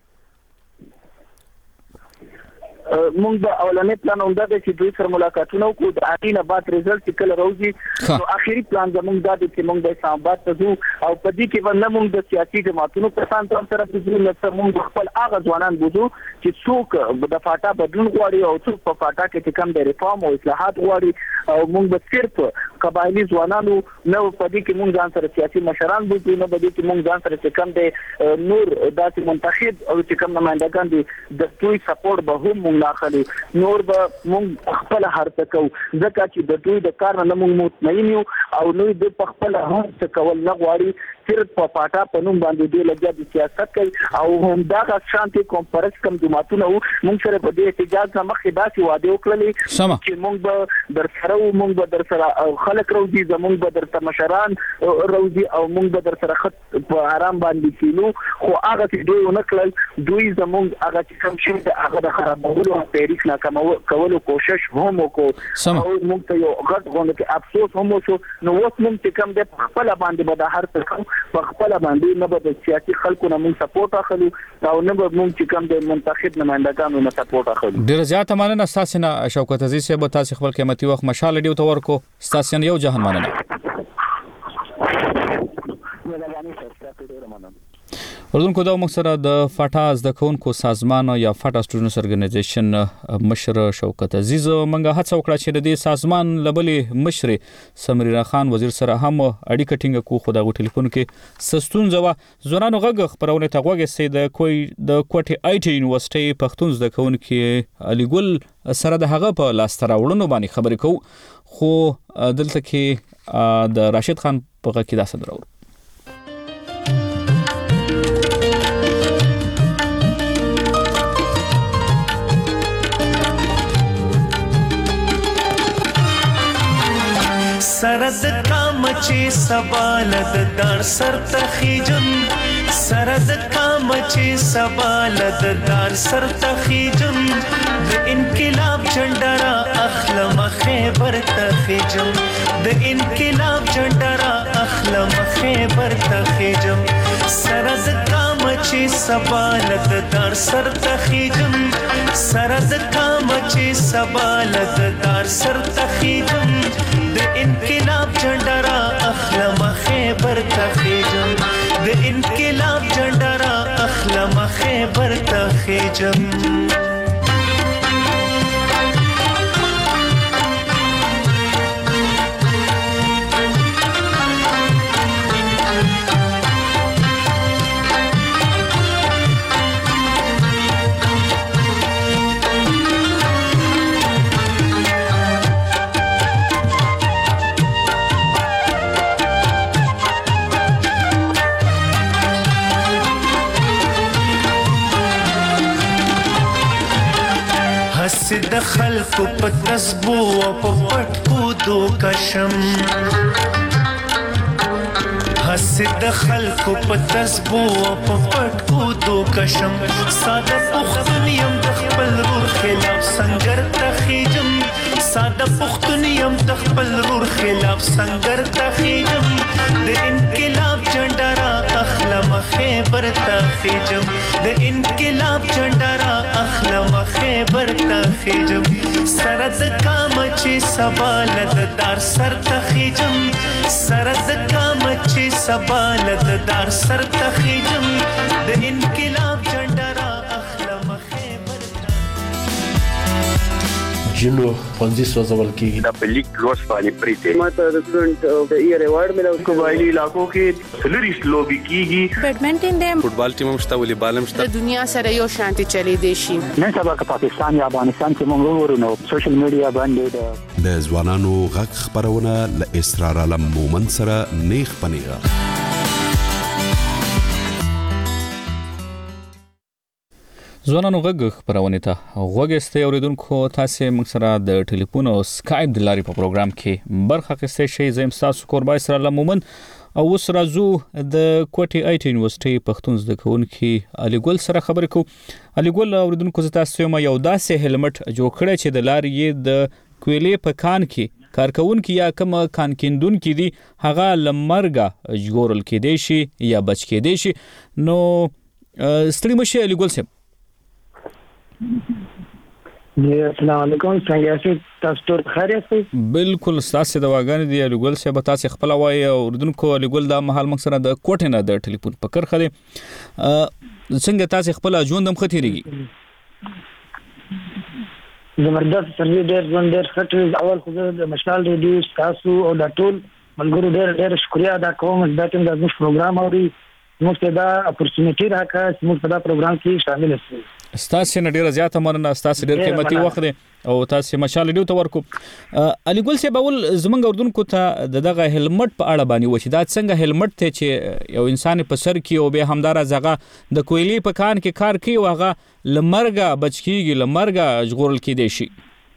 مونږ د اولنې پلان هم دا دی چې دوی سره ملاقاتونه وکړو د هغې نه بعد ریزلټ چې کله راوځي نو آخري پلان زموږ دا دی چې مونږ د اسلام آباد ته ځو او په دې کې به نه مونږ د سیاسي جماعتونو کسان ته هم سره ځو نه څه مونږ خپل هغه ځوانان بوځو چې څوک د فاټا بدلون غواړي او څوک په فاټا کې چې کوم د ریفارم او اصلاحات غواړي او مونږ به صرف قبایلي ځوانانو نه په دې کې مونږ ځان سره سیاسي مشران بوځو نه په دې کې مونږ ځان سره چې کوم د نور داسې منتخب او چې کوم نمایندګان دي د دوی سپورټ به هم مونږ اخلي نور به مونږ خپل هرڅه کوو ځکه چې د دوی د کار نه مونږ مطمئن یو او نو د خپل هم څه کول نه غواړي صرف په پاټا په نوم باندې دی لګیا د سیاست کوي او هم دا شانتي کانفرنس کوم جماعتونه وو مونږ سره په دې احتجاج نه مخکې داسې وعده وکړلې چې مونږ به در سره وو مونږ به در سره خلک راوځي زمونږ به درته مشران راوځي او مونږ به در سره خط په آرام باندې کینو خو هغه چې دوی ونه کړل دوی زمونږ هغه چې کوم شي د هغه د خرابولو تحریک ناکام کولو کوشش هم وکړو او مونږ ته یو غټ غونډه کې افسوس هم وشو نو اوس مونږ چې کوم د خپل باندې به د هر څه په خپل باندې نه به د سیاسي خلکو نه مونږ سپورټ اخلو او نه به مونږ چې کوم د منتخب نمائندګانو نه سپورټ اخلو ډیر زیات مننه تاسو نه شوکت عزیز صاحب تاسو خپل قیمتي وخت مشال ډیو تور کو تاسو نه یو جهان مننه ورونکو دا موږ سره د فاټا زده کوونکو سازمان یا فاټا سټوډنټس ارګنایزیشن مشر شوکت عزیز منګه هڅه وکړه چې د دې سازمان لبلې مشر سمریرا خان وزیر سره هم اړیکه ټینګه کو خو دا ټلیفون کې سستون زوا زورانو غږ خبرونه ته غوږی سي د کوی د کوټي آی ټي یونیورسيټي پښتون زده کوونکو علي ګل سره د هغه په لاس تراوړنو باندې خبرې کو خو دلته کې د راشد خان په غږ کې دا صدر سرد کام چې سبالد دار سر تخیجن سرد کام چې سبالد دار سر تخیجن د انقلاب جندرا اخلم خیبر تخیجن د انقلاب جندرا اخلم خیبر تخیجن سرد کام چې چې سبالت دار سر تخیجم سرد کام چې سبالت دار سر تخیجم د انقلاب جندرا اخلم خیبر تخیجم د انقلاب جندرا اخلم خیبر تخیجم د خلکو په تسبو او په پټکو دو کشم حسد د خلکو په تسبو او په پټکو دو کشم ساده پښتون یم د خپل رور خلاف سنگر تخیجم ساده پښتون یم د خپل رور خلاف سنگر تخیجم د انقلاب جندرا اخلم خیبر تخیجم د انقلاب جندرا اخلم خیبر تخیجم سرد کام چې سبالت دار سر تخیجم سرد کام چې سبالت دار سر تخیجم د انقلاب جندرا اخلم خیبر جنو پنځه سوځول کیږي دا په لیک لوس باندې پریته ماته د سټډنټ د ایئر ایوارډ ملو قبایلی علاقو کې سلریس لوبي کیږي بیډمنټن دیم فوټبال ټیم مشته ولې بالم شته د دنیا سره یو شانتي چلی دی شي نن سبا که پاکستان یا افغانستان کې مونږ وګورو نو سوشل میډیا باندې د ځوانانو غږ خبرونه ل اسرار علم مومن سره نیخ پنیغه ځوانانو غږ خبرونه ته غوږستې اوریدونکو تاسو موږ سره د ټلیفون او سکایپ د لارې په پروګرام کې برخه اخیستئ شئ زم تاسو قربای سره لمومن او اوس راځو د کوټي آی ټي یونیورسيټي پښتون زده کوونکي علي ګل سره خبرې کوو علي ګل اوریدونکو تاسو یو یو داسې هلمټ جوړ کړی چې د لارې د کویلې په کان کې کارکونکو یا کوم کان کیندونکو دي هغه لمرګه جوړل کېدی شي یا بچ کېدی شي نو ستړي مشه علي ګل سم جی السلام علیکم څنګه یاست تاسو ټول خیریت یاست بالکل تاسو د واګان دی علي ګل صاحب تاسو خپل وای اوردونکو علي ګل د محل مکسره د کوټه نه د ټلیفون په کرخه دی څنګه تاسو خپل ژوند هم ختیریږي زبردست سروي ډېر ژوند ډېر خټ اول خو د مشال ریډیو تاسو او د ټول ملګرو ډېر ډېر شکریا ادا کوم چې تاسو د موږ پروګرام اوري موږ ته دا اپورچونټی راکړه چې موږ په دا پروګرام کې شامل شو تاسو نه ډیره زیاته مننه تاسو ډیر قیمتي وخت دی او تاسو مشال ډیو ته ورکو علي ګل صاحب اول زمونږ اردوونکو ته دغه هلمټ په اړه باندې وشي دا څنګه هلمټ ته چې یو انسان په سر کې او به همدار زغه د کویلې په کان کې کار کوي او هغه لمرګه بچکیږي لمرګه ژغورل کېدی شي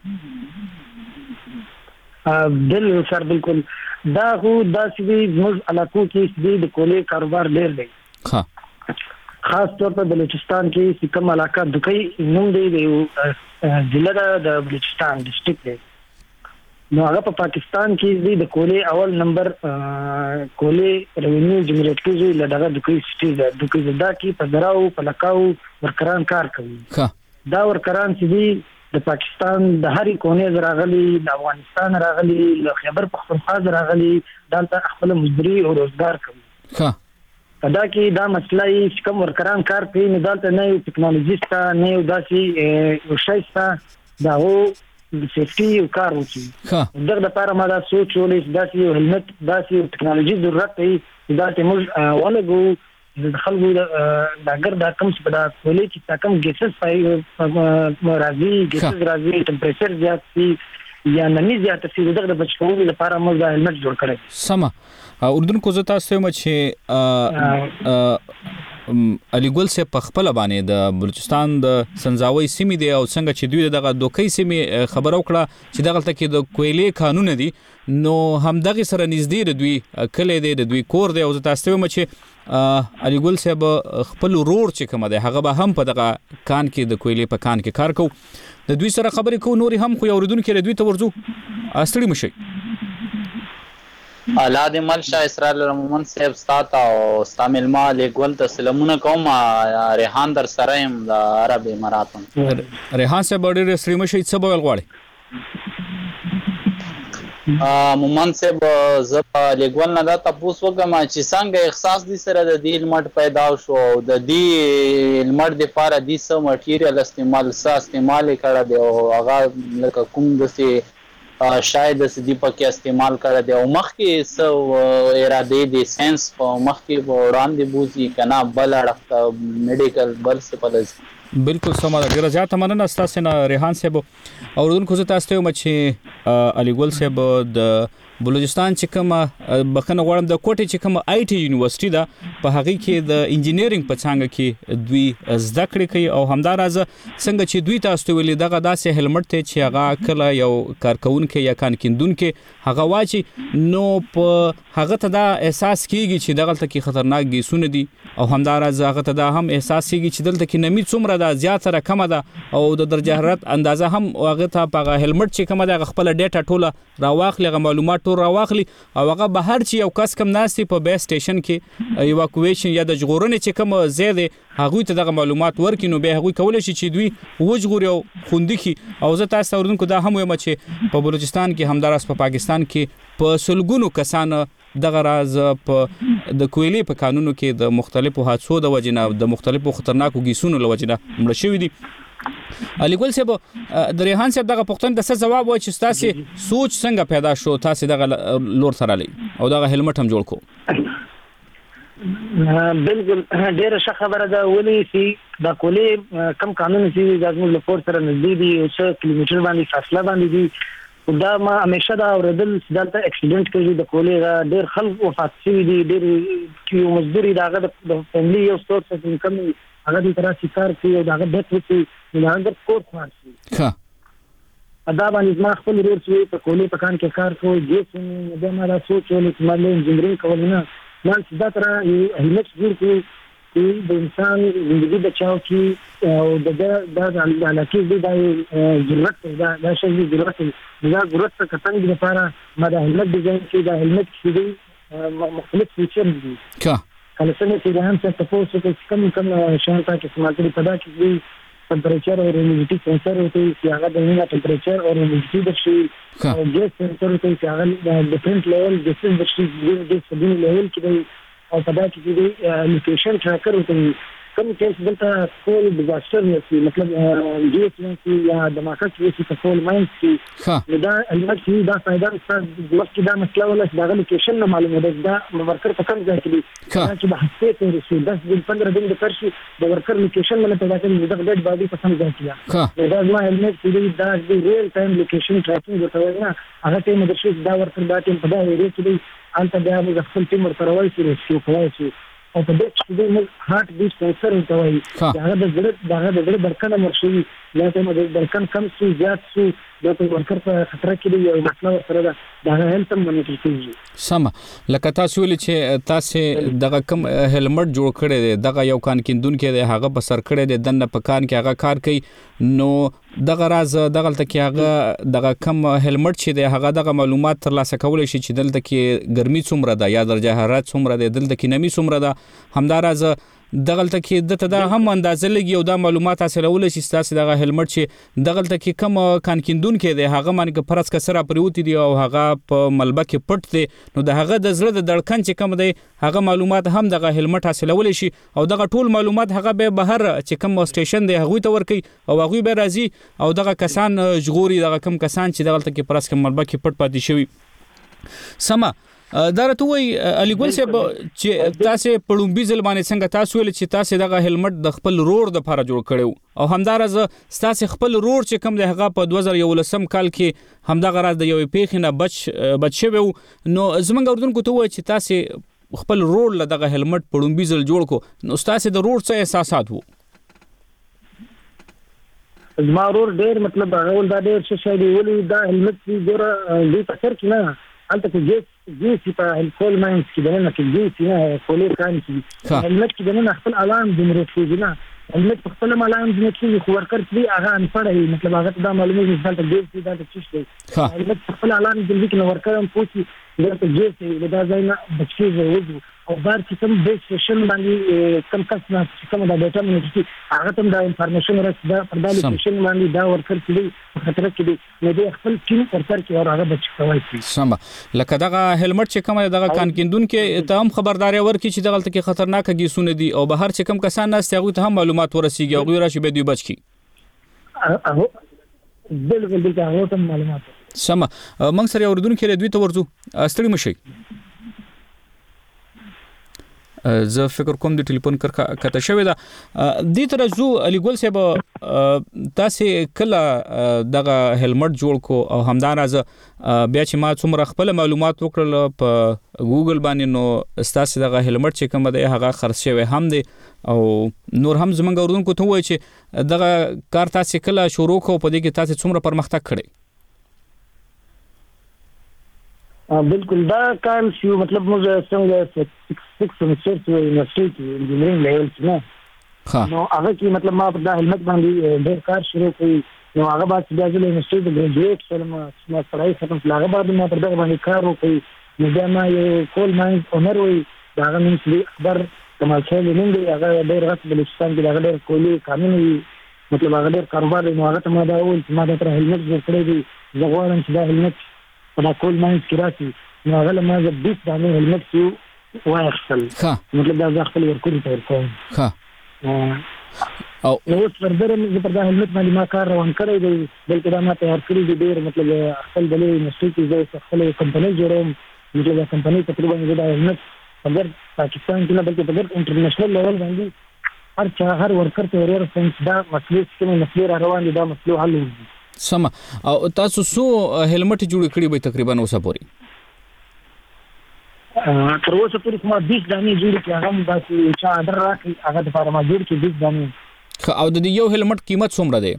بل سر بالکل دا هو د سوي موږ علاقو کې د کویلې کاروبار ډیر دی ها خاص طور په بلوچستان کې چې کوم علاقہ د کوي نوم دی د ضلع د بلوچستان ډسټریکټ دی نو هغه په پاکستان کې د کولې اول نمبر کولې ریونیو جنریټ کوي لدغه د کوي سټي ده د کوي دا کې په دراو په لکاو ورکران کار کوي ها دا ورکران چې دی د پاکستان د هرې کونې راغلي د افغانستان راغلي د خیبر پختونخوا راغلي دلته خپل مزدوري او روزګار کوي ها دا کې دا مسله یې کوم ورکران کار کوي نه دلته نه یو ټیکنالوژیست نه یو داسې یو شایسته دا هو د سیفټي یو کار وکړي دغه لپاره ما دا سوچ ولې داسې یو هلمټ داسې یو ټیکنالوژي ضرورت دی دا چې موږ ولګو د خلکو د اگر دا کوم څه دا کولې چې کوم ګیسز پای راځي ګیسز راځي ټمپریچر زیات شي یا نمی زیات شي دغه بچکولو لپاره موږ دا هلمټ جوړ کړی سم اردوونکو زه تاسو یم چې علي ګل صاحب په خپل باندې د بلوچستان د سنځاوي سیمې دی او څنګه چې دوی دغه دوکې سیمې خبرو کړه چې دغه تل کې د کویلې قانون دی نو هم دغه سره نږدې د دوی کله دی د دوی کور دی او تاسو یم چې علي ګل صاحب خپل رور چې کوم دی هغه به هم په دغه کان کې د کویلې په کان کې کار کوي د دوی سره خبرې کوو نوري هم خو اوریدونکو دوی ته ورځو استړي مشي اولاد مل شاه اسرائیل رحمان صاحب ستا او استعمال ما لیکول ته سلامونه کوم ریحان در سره هم د عرب اماراتو ریحان صاحب ډېر ستړي مشي څه بول غواړي مومن صاحب زه لیکول نه دا تاسو وګم چې څنګه احساس دي سره د دې لمټ پیدا شو د دې لمټ د فار دي سو مټیریال استعمال سا استعمال کړه دی او هغه لکه کوم دسي شاید د دې پکې استعمال کړه دی او مخکې سو اراده دي ساينس په مخکې وړاندې بوزي کنه بل اړه میډیکل بل څه پلس بالکل سم ده ډیره زیاته مننه تاسو نه ریحان صاحب اوردونکو زه تاسو ته یم چې علي ګل صاحب د بلوچستان چې کوم بخنه غواړم د کوټې چې کوم آی ټي یونیورسيټي ده په هغه کې د انجینرینګ په څنګه کې دوی زده کړې کوي او همدارز څنګه چې دوی تاسو ته ویلي دغه داسې هلمټ ته چې هغه کله یو کارکونکو یا کانکیندونکو هغه واچي نو په هغه ته دا احساس کیږي چې دغه ته خطرناک ګیسونه دي او همدارز هغه ته دا هم احساس کیږي چې دلته کې نمی څومره ده زیاتره کم ده او د درجه حرارت اندازه هم هغه ته په هلمټ چې کوم ده خپل ډیټا ټوله راواخلي معلومات ټول راواخلي او هغه بهر چې یو کس کم ناشتي په بیس سټیشن کې ایواکویشن یا د جغورنې چې کوم زیاده هغه ته دغه معلومات ورکینو به هغه کولای شي چې دوی وجغوري او خوندخي او زه تاسو اوردونکو دا هم وایم چې په بلوچستان کې همدارس په پاکستان کې په سلګونو کسان دغه راز په د کویلې په قانونو کې د مختلفو حادثو د وجنه د مختلفو خطرناکو ګیسونو لوجنه مړ شوی دي علي ګل صاحب د ریحان صاحب دغه پښتون د څه جواب و چې تاسو سوچ څنګه پیدا شو تاسو دغه لور سره لې او دغه هلمټ هم جوړ کو بالکل ډیره ښه خبره ده ولې چې دا کولې کم قانون چې د ازمو لپاره سره نږدې دي او څو کیلومتر باندې فاصله باندې دي دا ما همیشه دا اوریدل چې دلته اکسیډنټ کوي د کولې ډیر خلک وفات شوي دي ډیر کیو مزدوري داغه د فیملی یو څو څه کم هغه د تر شکار کوي او داغه د څه نه اندر کور خاص ښه ادا باندې ما خپل ورور چې په کولې په کان کې کار کوي چې د ما را سوچ ولې چې ما له انجینرینګ کول نه نن چې دا تر هیڅ جوړ کوي چې د انسان ژوندۍ بچاو کی او د د د علاقې د ضرورت دا د شی ضرورت دا ضرورت څخه څنګه لپاره ما د هلمټ ډیزاین کې د هلمټ کې مختلف فیچر دي کا کله څنګه چې هم څه تاسو ته کم کم شان تا کې استعمال کړي پدا کې ټمپریچر او هیومیډیټي سنسر وته چې هغه د وینې ټمپریچر او هیومیډیټي د شي او ګیس سنسر وته چې هغه د ډیفرنٹ لیول د څه د شي د سبین لیول کې او پدا کې د لوکیشن ټریکر وته کوم چې دلته کول ډیزاستر نه مطلب ګیس نه یا د ماکه کې چې کول ماینز کې دا البته دا فائدہ ستاسو وخت دا مسله ولا چې دا لوکیشن نه معلومه ده دا ورکر په کوم ځای کې دي چې به هڅه کوي چې د پندرہ دن د پرشي د ورکر لوکیشن نه پیدا کوي د ډیټ باډي په کوم ځای کې دا ما هلمټ کې دا د ریل ټایم لوکیشن ټریکینګ ورته نه هغه ته مدرسې دا ورکر دا ټیم په دا ایریا کې انت بیا د خپل ټیم ورته راوړي چې کوی شي او په دې چې د هارت بیټ سنسر ته وایي هغه د زړه دغه د زړه برکنه مرشي لا ته د برکن کم څه زیات څه د ورکر په خطر کې دی یو مسله سره ده دا هلته مونیټر کیږي سم لکه تاسو ول چې تاسو دغه کم هلمټ جوړ کړی دی دغه یو کان کیندون کې دی هغه په سر کړی دی دنه په کان کې هغه کار کوي نو دغه راز دغه تل کې هغه دغه کم هلمټ چې دی هغه دغه معلومات ترلاسه کولای شي چې دلته کې ګرمي څومره ده یا درجه حرارت څومره ده دلته کې نمی څومره ده همداراز دغلته کې دته دا هم اندازه لګي او دا معلومات حاصلول شي تاسو دغه هلمټ چې دغلته کې کم کانکیندون کې دی هغه باندې که فرض کسره پریوتی دی او هغه په ملبه کې پټ دی نو د هغه د زړه د دړکن چې کم دی هغه معلومات هم دغه هلمټ حاصلول شي او دغه ټول معلومات هغه به بهر چې کم سټیشن دی هغه ته ورکي او هغه به راځي او دغه کسان جغوري دغه کم کسان چې دغلته کې پرس کم ملبه کې پټ پاتې شوی سما دا راته وای علي ګل صاحب چې تاسو پړومبي ځل باندې څنګه تاسو ول چې تاسو دغه هلمټ د خپل رور د لپاره جوړ کړو او همدارز تاسو خپل رور چې کم د هغه په دوه زره یولسم کال کې همدغه راز د یو پیخنه بچ بچ شوی نو زمونږ اردوونکو ته وای چې تاسو خپل رور له دغه هلمټ پړومبي ځل جوړ کو نو تاسو د رور څه احساسات وو زما رور ډیر مطلب هغه دا ډیر څه شي دی ولې دا هلمټ ډیر دې تفکر کنه انت کې جيس جيس په الکول ماینز کې دنه کې جيس نه کولې کان کې هلمټ کې دنه خپل علام د مرتفع نه هلمټ خپل علام د مرتفع خو ورکر دې هغه ان پړې مطلب هغه دا معلومه مثال ته جيس دا څه شي هلمټ خپل علام د دې کې ورکر هم پوښي ورته جې دا ځای نه بچي وځو او بار چې کوم د سیشن باندې کم کس نه چې کوم د ډیټا منټي هغه ته د انفارمیشن راځي دا پر د سیشن باندې دا ورکر کړي خطر کې دی نو د خپل ټیم ورکر کې او هغه بچ کوي سم لکه دغه هلمټ چې کوم دغه کان کیندون کې ته هم خبرداري ورکړي چې دغه تل کې خطرناک کیسونه دي او بهر چې کوم کسان نه استغوي ته هم معلومات ورسیږي او غوړه شي به دی بچ کی هغه بالکل بالکل هغه ته معلومات سم موږ سره اوردون کې دوی ته ورځو استړي مشي زه فکر کوم د ټلیفون کته شوی دا د تر زو علي ګل صاحب تاسو کله دغه هلمټ جوړ کو او همدارز بیا چې ما څومره خپل معلومات وکړل په ګوګل باندې نو تاسو دغه هلمټ چې کوم دی هغه خرڅ شوی هم دی او نور هم زمونږ اوردونکو ته وایي چې دغه کار تاسو کله شروع کو په دې کې تاسو څومره پرمختګ کړی بالکل دا کار شو مطلب موږ څنګه سکس سمستر یونیورسيټي انجینرینګ لیول څخه نو هغه کې مطلب ما په د هلمټ باندې ډېر کار شروع کړی نو هغه بعد چې د یونیورسيټي د ګریجویټ سره ما پڑھائی ختم کړه هغه بعد ما پر دغه باندې کار وکړ نو بیا ما یو کول ماینز اونر وي دا هغه من چې خبر کمال خیل نوم دی هغه ډېر غټ بلوچستان کې هغه ډېر کولی قانون وي مطلب هغه ډېر کاروبار دی نو هغه ته ما دا وویل چې ما د هلمټ جوړ کړی دی زه غواړم چې دا هلمټ په کول ماینز کې راشي نو هغه ما د بیس باندې هلمټ کې واخیستل مطلب دا ځخ خپل ورکوټ ته ورکوم ها او نو فردر زه پر دا هلمټ باندې ما کار روان کړی دی بلکې دا ما تیار کړی دی ډېر مطلب خپل بلې یونیورسيټي زه خپل کمپنۍ جوړوم مطلب دا کمپنۍ تقریبا دا هلمټ اگر پاکستان کې نه بلکې په انټرنیشنل لیول باندې هر چا هر ورکر ته ورور سنس دا مسلې چې مسلې روان دي دا مسلې حل وي سم او تاسو سو هلمټ جوړ کړی به تقریبا اوسه پوري تر اوسه پورې کومه بیس دانې جوړ کړي هغه باسي چې اډر راکړي هغه د فارما جوړ کړي بیس دانې او د یو هلمټ قیمت څومره دی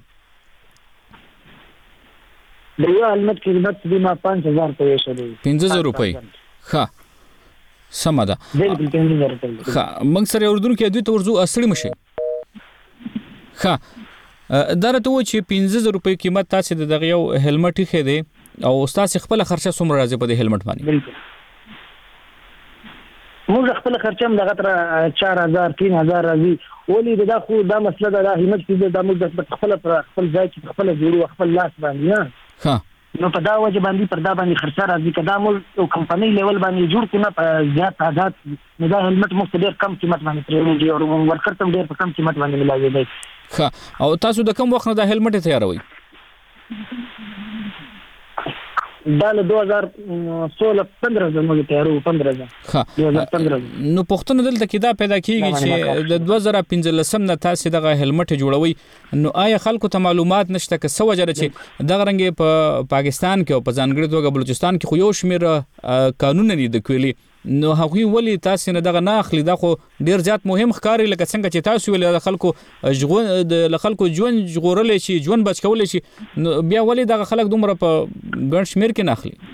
د یو هلمټ قیمت دی ما پنځه هزار روپۍ شوی پنځه زره روپۍ ښه سم ده بالکل پنځه زره روپۍ ښه موږ سره اردن کې دوی ته ورځو اصلي مشه ښه درته و چې پنځه زره روپۍ قیمت تاسو د دغه یو هلمټ خې دی او تاسو خپل خرچه څومره راځي په دې هلمټ باندې بالکل موږ خپل خرچه هم دغه تر چار هزار تین هزار راځي ولې دا خو دا مسله ده دا هلمټ چې دا موږ د خپل خپل ځای کې خپل جوړو خپل لاس باندې ها نو په دا وجه باندې پر دا باندې خرچه راځي کدا موږ یو کمپنۍ لیول باندې جوړ کړو په زیات تعداد نو دا هلمټ موږ ډېر کم قیمت باندې پرېږدي او ورکر ته ډېر په کم قیمت باندې ملایي دی ښه او تاسو د کوم وخت نه د هلمټ تیاروي دا له دوه هزار سولہ پندرہ زموږ تیارو پندرہ ښه دوه هزار پندرہ نو پښتون دلته کې دا پیدا کیږي چې د دوه هزار پنځلسم نه تاسو دغه هلمټ جوړوي نو آیا خلکو ته معلومات نشته که څه وجه چې دغه رنګ په پاکستان کې او په ځانګړي توګه بلوچستان کې خو یو شمېر قانون نه دی کولی نو هغوی ولی تاسو نه دغه نه اخلي دا خو ډیر زیات مهم ښکاري لکه څنګه چې تاسو ویل د خلکو ژغون د خلکو ژوند ژغورل شي ژوند بچ کول شي نو بیا ولی دغه خلک دومره په ګڼ شمیر کې نه اخلي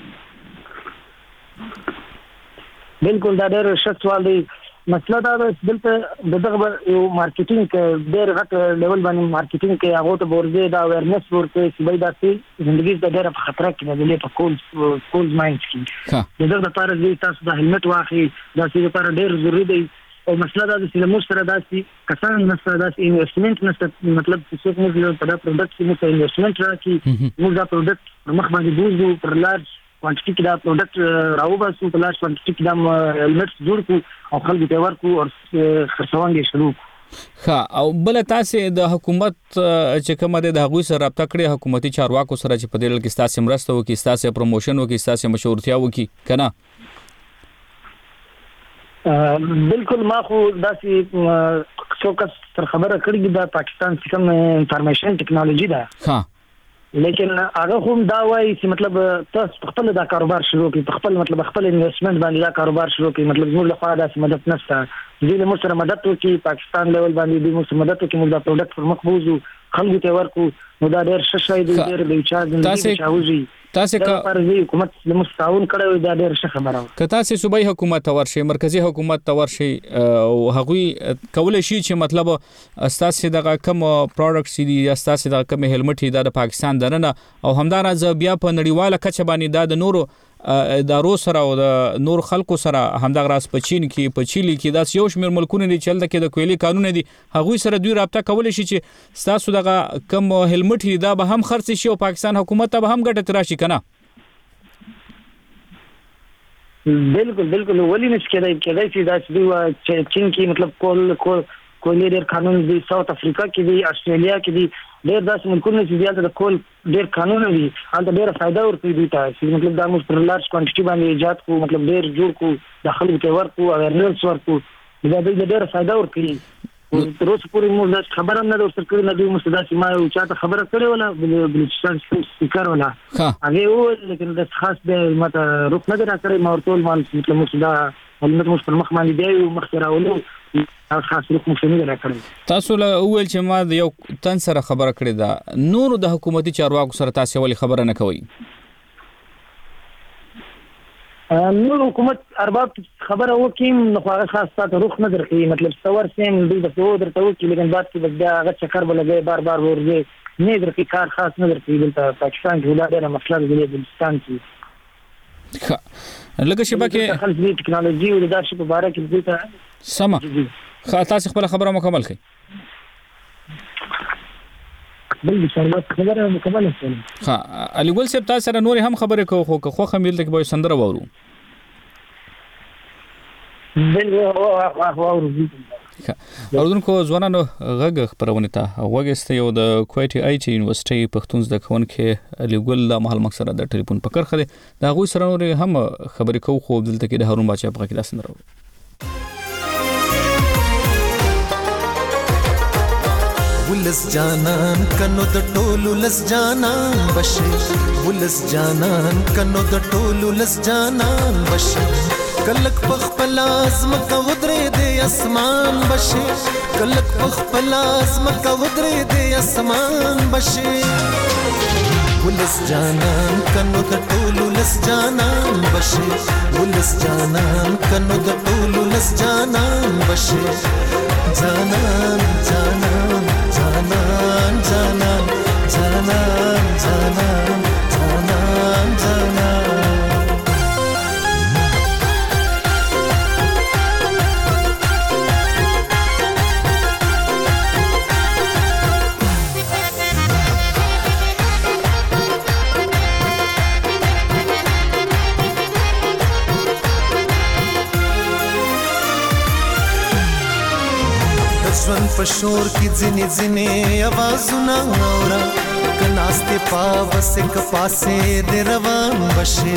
بالکل دا ډېر ښه سوال دی مسله دا ده دلته دغه یو مارکیټینګ کې ډېر غټ لیول باندې مارکیټینګ کې هغه ته ورځي دا اویرنس ورته چې بای دا سي زندگی د ډېر په خطر کې دی په کول کول ماینډ کې دغه لپاره چې تاسو د هلمټ واخلي دا چې لپاره ډېر ضروری دی او مسله دا چې موږ سره داسي کسان نشته داسي انویسټمنټ نشته مطلب چې موږ په دا پروډکټ کې موږ انویسټمنټ راکړي موږ دا پروډکټ مخ باندې بوزو پر لارج کوانټیټي کې دا پروډکټ راوباسو په لارج کوانټیټي کې دا هلمټ جوړ کړو او خلکو ته ورکو او خرڅوانګي شروع ښه او بل تاسو د حکومت چې کومه د هغوی سره رابطه کړې حکومتي چارواکو سره چې په دې لړ کې تاسو مرسته وکړي تاسو پروموشن وکړي تاسو مشورتیا وکړي کنه بالکل ما خو داسې څوک تر خبره کړې دا پاکستان چې کوم انفارمیشن ټیکنالوژي ده ها لیکن هغه هم دا وایي چې مطلب تاسو خپل دا کاروبار شروع کړئ خپل مطلب خپل انویسټمنټ باندې دا کاروبار شروع کړئ مطلب موږ له خوا داسې مدد نشته دې موږ سره مدد وکړي پاکستان لیول باندې دې موږ سره مدد وکړي موږ دا پروډکټ پر مخ بوزو خلکو ته ورکو نو دا ډېر ښه شی دی ډېر د چا زندګي چاوږي تاسو کا پرځي حکومت له مستعاون کړو دا ډېر ښه خبره ده که تاسو صوبایي حکومت ته ورشي مرکزی حکومت ته ورشي او هغوی کولای شي چې مطلب تاسو دغه کوم پروډکټس دي یا تاسو دغه کوم هلمټ دی د پاکستان درنه او همدارنګه بیا په نړیواله کچه باندې د نورو ادارو سره او د نور خلکو سره همدغه راس په چین کې په چيلي کې داس یو شمېر ملکونه دي چې دلته کې د کویلي قانون دي هغه سره دوی رابطه کولای شي چې تاسو دغه کم هلمټ دا به هم خرڅ شي او پاکستان حکومت ته به هم ګټه تراشي کنه. بالکل بالکل ولې نش کېدای کېدای چې دا چې چین کې مطلب کول کول کولی ډېر قانون دی، ساوث افریقا کې دی، استرالیا کې دی، ډېر داسې ملکونه چې زیاته د کول ډېر قانون دي هلته ډېره فایده ورکوي دوی ته چې مطلب دا موږ پر لارج کوانټیټي باندې ایجاد کو مطلب ډېر جوړ کو د خلکو ته ورکو اویرنس ورکو دا دوی ډېره فایده ورکوي. تر اوسه پورې موږ دا خبره هم نه ده ورسره کړې نه دوی موږ داسې ما یو چاته خبره کړې وله بلوچستان سپیکر وله هغې وویل لیکن داسې خاص دی ما ته روپ نه دی راکړی ما ورته وویل ما مطلب موږ دا هلمټ موږ پر مخ باندې بیا یو مخکې راولو خاص روپ موږ نه دی راکړی. تاسو له وویل چې ما د یو تن سره خبره کړې ده، نورو د حکومتي چارواکو سره تاسې ولې خبره نه کوئ؟ نور حکومت ارباب خبره وکړي نو هغه خاص ساته روخ نه درکړي مطلب څور سیم دوی د څو درته وکړي لیکن بعد کې بس بیا هغه چکر به لګي بار بار ورځي نه درکړي کار خاص نه درکړي دلته پاکستان کې ولا ډېره مسله دی بلوچستان کې ښه لکه شپه کې خلک د ټکنالوژي او د داسې په باره کې دوی ته سمه ښه تاسو خپل خبره مکمل کړئ. بل څه خبره مکمل کړئ. ها علي ګل صاحب تاسو سره نور هم خبرې کوو خو خو خمیل ته به سندره وورو. بل وورو اوردونکو ځوانانو غږ خبرونه ته وګسته یو د کوټي آی ټي یونیورسيټي پښتون زده کوونکې علي ګل د محل مقصد د ټلیفون په کرخه ده دا غوي سره نور هم خبرې کوو خو دلته کې د هارون بچا په کې د سندره ولس جانان کنو د ټولو لس جانان بشه ولس جانان کنو د ټولو لس جانان بشه کلک پخپل ازم کا ودرې د اسمان بشه کلک پخپل ازم کا ودرې د اسمان بشه ولس جانان کنو د ټولو لس جانان بشه ولس جانان کنو د ټولو لس جانان بشه جانان جانان جانان جانان جانان جانان جانان جانان ژوند په شور کې ځینې ځینې आवाजونه اورا کناسته پاوسه کپاسه د روان بشه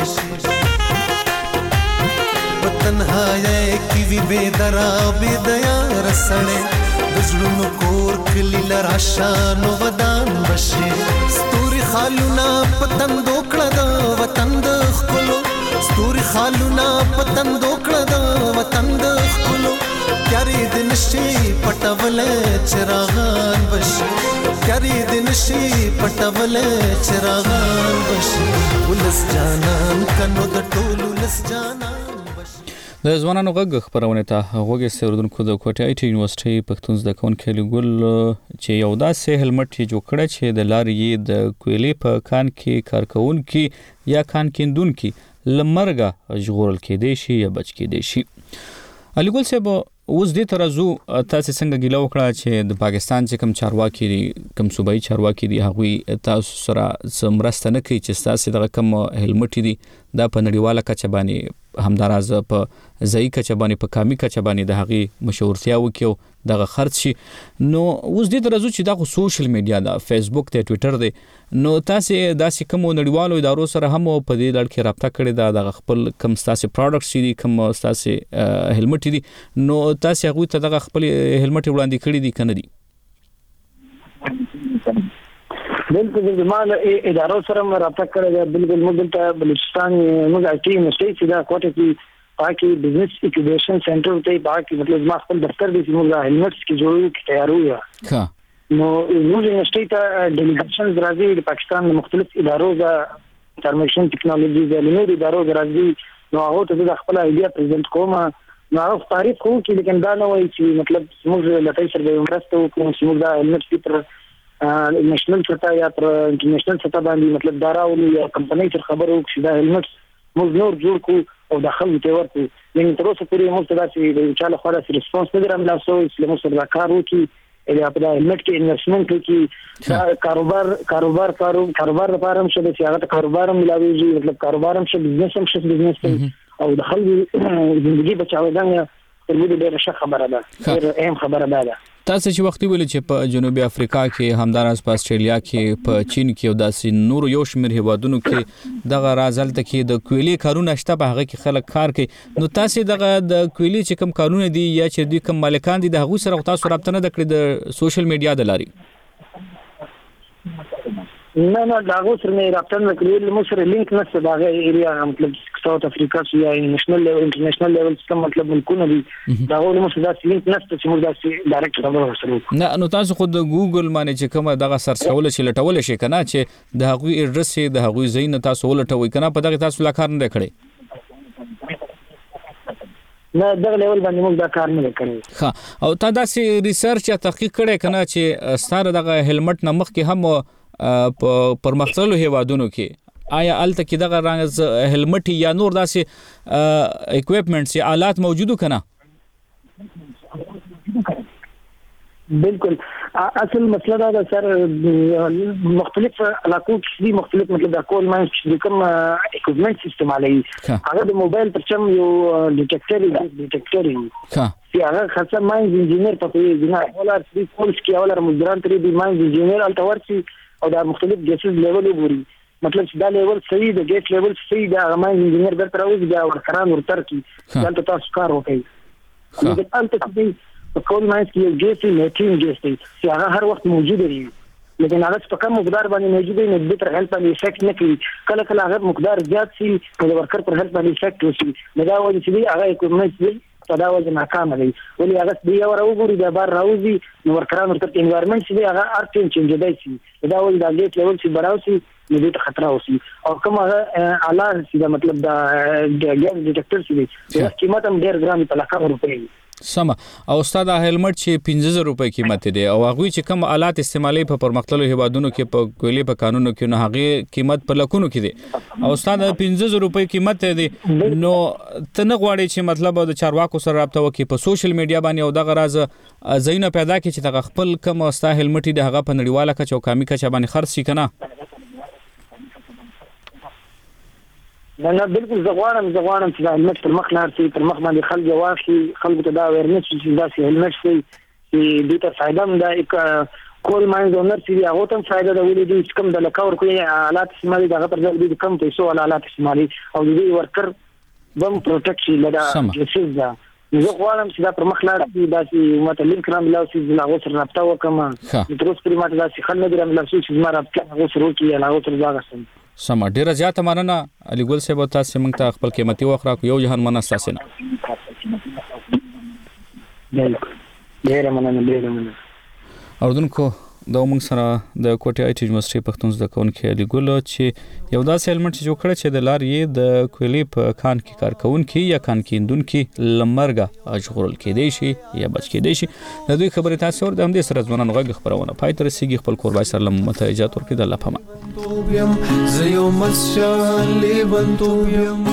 وطنهای کی وی بے درا بے دیا رسړې بزړونو کور کلی لراشانو ودان بشه ستوري خالونه پتن دوکړه د وطن د خلو ستوري خالونه پتن دوکړه د وطن د خلو کاری دن شي پټول چراغان بشي کاری دن شي پټول چراغان بشي ولس جانان کنو د ټولو لس جانان بشي. د ځوانانو غږ خبرونه ته غوږی سردونکو د کوټي آی ټي یونیورسيټي پښتون زده کوونکي علي ګل چې یو داسې هلمټ جوړ کړ چې د لارې د کویلي په کان کې کارکونکي یا کان کیندونکي لمرګه ژغورل کېدي شي یا بچ کېدي شي. علي ګل صاحب اوس دې ترازو تاسو څنګه ګیله وکړه چې د پاکستان چې کم چارواکي دي کم صوبایي چارواکي دي هغه تاسو سره سمرسته نه کوي چې تاسو دغه کم هلمټ دي دا په نړیواله کچه باندې همداراز په ځای کچه باندې په کامي کچه باندې د هغه مشورتیا وکيو دغه خرڅ شي. نو اوس دې ترازو چې دا سوشل میډیا دا فیسبوک ته ټوئیټر دی نو تاسو داسې کوم نړیوالو ادارو سره هم په دې لړ کې رابطه کړې ده د خپل کم تاسو پروډکټس دي کم تاسو هلمټ دي نو تاسو هغه ته دغه خپل هلمټ وړاندې کړی دي کنه دي؟ بالکل د مال ادارو سره رابطه کړې ده بالکل موږ ته بلوچستان موږ آی ټي یونیورسيټي چې دا کوټه کې پاکي بزنس انکیوبیشن سنټر ته پاکي مطلب ما خپل دفتر دی چې موږ هلمټس کې جوړو کې تیار یو ښه نو موږ یونیورسيټي ته ډیلیګیشن راځي د پاکستان مختلف ادارو د انفارمیشن ټیکنالوژي د علمي ادارو راځي نو هغه ته د خپل ایډیا پریزنټ کوم نو هغه تعریف کوم چې لیکن دا نه وایي چې مطلب موږ لټای سره د مرسته وکړو چې موږ دا هلمټ پر نېشنل سطح یا پر انټرنیشنل سطح باندې مطلب داراولو یا کمپنۍ سره خبرو چې دا هلمټ موږ نور جوړ کو او د خلکو ته ورته یعنی تر اوسه پورې موږ ته داسې د چاله خو داسې ریسپانس نه درم لا سو اسلام سره کار وکړي یا په هلمټ کې انویسټمنټ وکړي کاروبار کاروبار کاروبار لپاره هم شته چې هغه کاروبار هم ملاويږي مطلب کاروبار هم شته بزنس هم شته بزنس او د خلکو ژوندۍ بچاوېدل تر دې ډېره ښه خبره ده ډېر اهم خبره ده. تاسو چې وختي ویل چې په جنوبي افریقا کې همداراز په استرالیا کې په چین کې او داسې نور یو شمېر هیوادونو کې دغه رازلته کې د کویلي کارونه شته په هغه کې خلک کار کوي. نو تاسو دغه د کویلي چې کوم قانون دي یا چې دوی کوم مالکان دي د هغه سره تاسو رابطه نه کړی د سوشل میډیا د لاري؟ نه نه دا غوښ نه رابطه نه کړی مو سره لینک نشته دا ایریا مطلب ساوث افریقا یا نېشنل لیول انټرنیشنل لیول څخه مطلب ملکونه دي دا غوښ مو سره لینک نشته چې موږ داسې ډایرکټ خبره ورسره نه. نو تاسو خود د ګوګل باندې چې کومه دغه سرچ کول شي لټول شي کنه چې د هغوی اډرس د هغوی ځای نه تاسو ولټوي کنه په دغه تاسو لا کار نه کړی؟ نه دغه لیول باندې موږ دا کار نه کړی. ها او تا داسې ریسرچ یا تحقیق کړی کنه چې ستاره دغه هلمټ نمخ کې هم په پرمختللو هیوادونو کې آیا الته کې دغه رنګ هلمټ یا نور داسې اکوپمنټس یا آلات موجودو کنه؟ بالکل اصل مسله دا ده سر مختلف علاقو کې مختلف مطلب د کول ماین چې کوم اکوپمنټ استعمالوي هغه د موبایل پرچم یو ډیټیکټر ډیټیکټر چې هغه خاصه ماین انجینیر په دې نه ولا د کولس کې ولا مدران ترې د ماین انجینیر التورسي او دا مختلف ګیسز لیول وګوري مطلب چې دا لیول صحیح د ګیس لیول صحیح دا ماین انجینیر درته راوځي دا ورکران ورتر کی دلته تاسو کار وکړي نو د انت کې په کول ماین کې یو ګیس میټین ګیس دی چې هغه هر وخت موجود دی لیکن هغه په کم مقدار باندې موجود دی نو د تر هیلپ باندې افیکټ نه کوي کله کله هغه مقدار زیات شي نو د ورکر پر هیلپ باندې افیکټ وشي نو دا وایي چې هغه اکوپمنټ دی دا وایي ناکام دی ولې هغه دی اور وګوري دا بار راوځي نو ورکران ورته انوایرنمنت چې هغه ارتین چینج دی شي دا وایي دا ګیس لیول چې براوسي نو دې ته خطر اوسي او کوم هغه اعلی چې دا مطلب دا ګیس ډیټیکټر چې دی دا قیمت هم ډیر ګران په لکه روپۍ سم. او استاد هلمټ چې پنځه زره روپۍ قیمت دی او هغه چې کوم آلات استعمالي په پرمختللو هیوادونو کې په کویلي په قانونو کې نه هغه قیمت په لکونو کې دی او استاد پنځه زره روپۍ قیمت دی نو تنه غواړي چې مطلب د چارواکو سره رابطه وکړي په سوشل میډیا باندې او دغه راز زینه پیدا کړي چې دغه خپل کوم استاد هلمټ دی هغه په نړیواله کچه او کامي کچه باندې خرڅ شي کنه؟ نه نه بالکل زغوانم زغوانم چې هلمټ پر مخ لار شي پر مخ باندې خلک واخلي خلکو ته دا اورنس چې دا سي هلمټ شي چې دوی ته فائدہ هم ده کول ماین اونر چې هغه ته فائدہ ده ولې دوی کم د لکاور کوي آلات استعمالي دغه پر ځای دوی کم پیسو آلات استعمالي او دوی ورکر بم پروټیکټ شي لدا جسز دا زغوانم چې دا پر مخ لار شي دا چې ماته لینک رام لاو چې لا غوسر رابطه وکم د تروس پر ماته دا چې خل نه درم لاو چې ما رابطه غوسر وکي لا غوسر ځاګستم سم. ډیره زیاته مننه علي ګل صاحب تاسو موږ ته خپل قیمتي وخت راکو یو جهان مننه تاسو نه ډیره مننه ډیره مننه. اوردونکو دا موږ سره د کوټه آی ټي یونیورسيټي پښتون زده کوونکي علي ګل چې یو داسې هلمټ جوړ کړی چې د لار یې د کویلي په کان کې کار کوونکي یا کان کیندونکي لمرګه اجغورل کېدی شي یا بچ کېدی شي د دوی خبرې تاسو ور د همدې سره ځوانان غږ خبرونه پای تر سیږي خپل قربای سره لمته اجازه ورکړي د الله پامه توبیم زيو مسشان لبن توبیم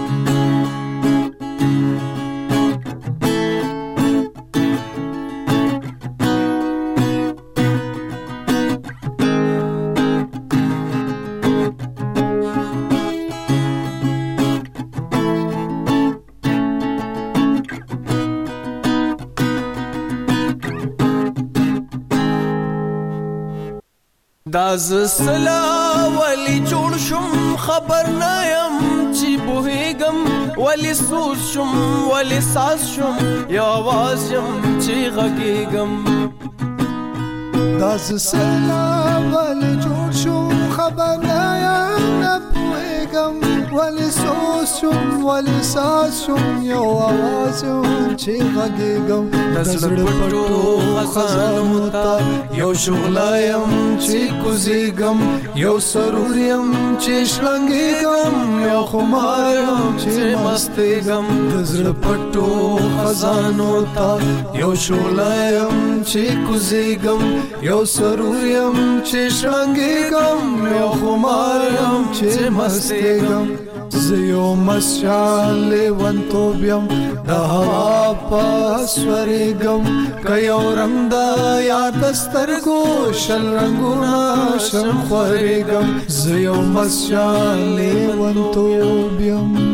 داز سلا ولی جوړ شم خبر نه يم چې بوهګم ولی سوس شم ولی ساس شم یا आवाज يم چې غږیږم داز سلا ولی جوړ شم خبر نه يم نه بوهګم ولی سوس شم ولی ساس شم یا आवाज يم چې غږیږم دزړ پټو خزانو ته یو شغلایم چې کوزیګم یو سروریم چې شلنګیګم یو خماریم چې مستیګم دزړ پټو خزانو ته یو شغلایم چې کوزیګم یو سروریم چې شلنګیګم یو خماریم چې مستیګم زيو مسال ونتو بيم د هوا پسورګم کيو رنگ دا یاد سترګو شل رنگونه شم خورګم زيو مسال ونتو بيم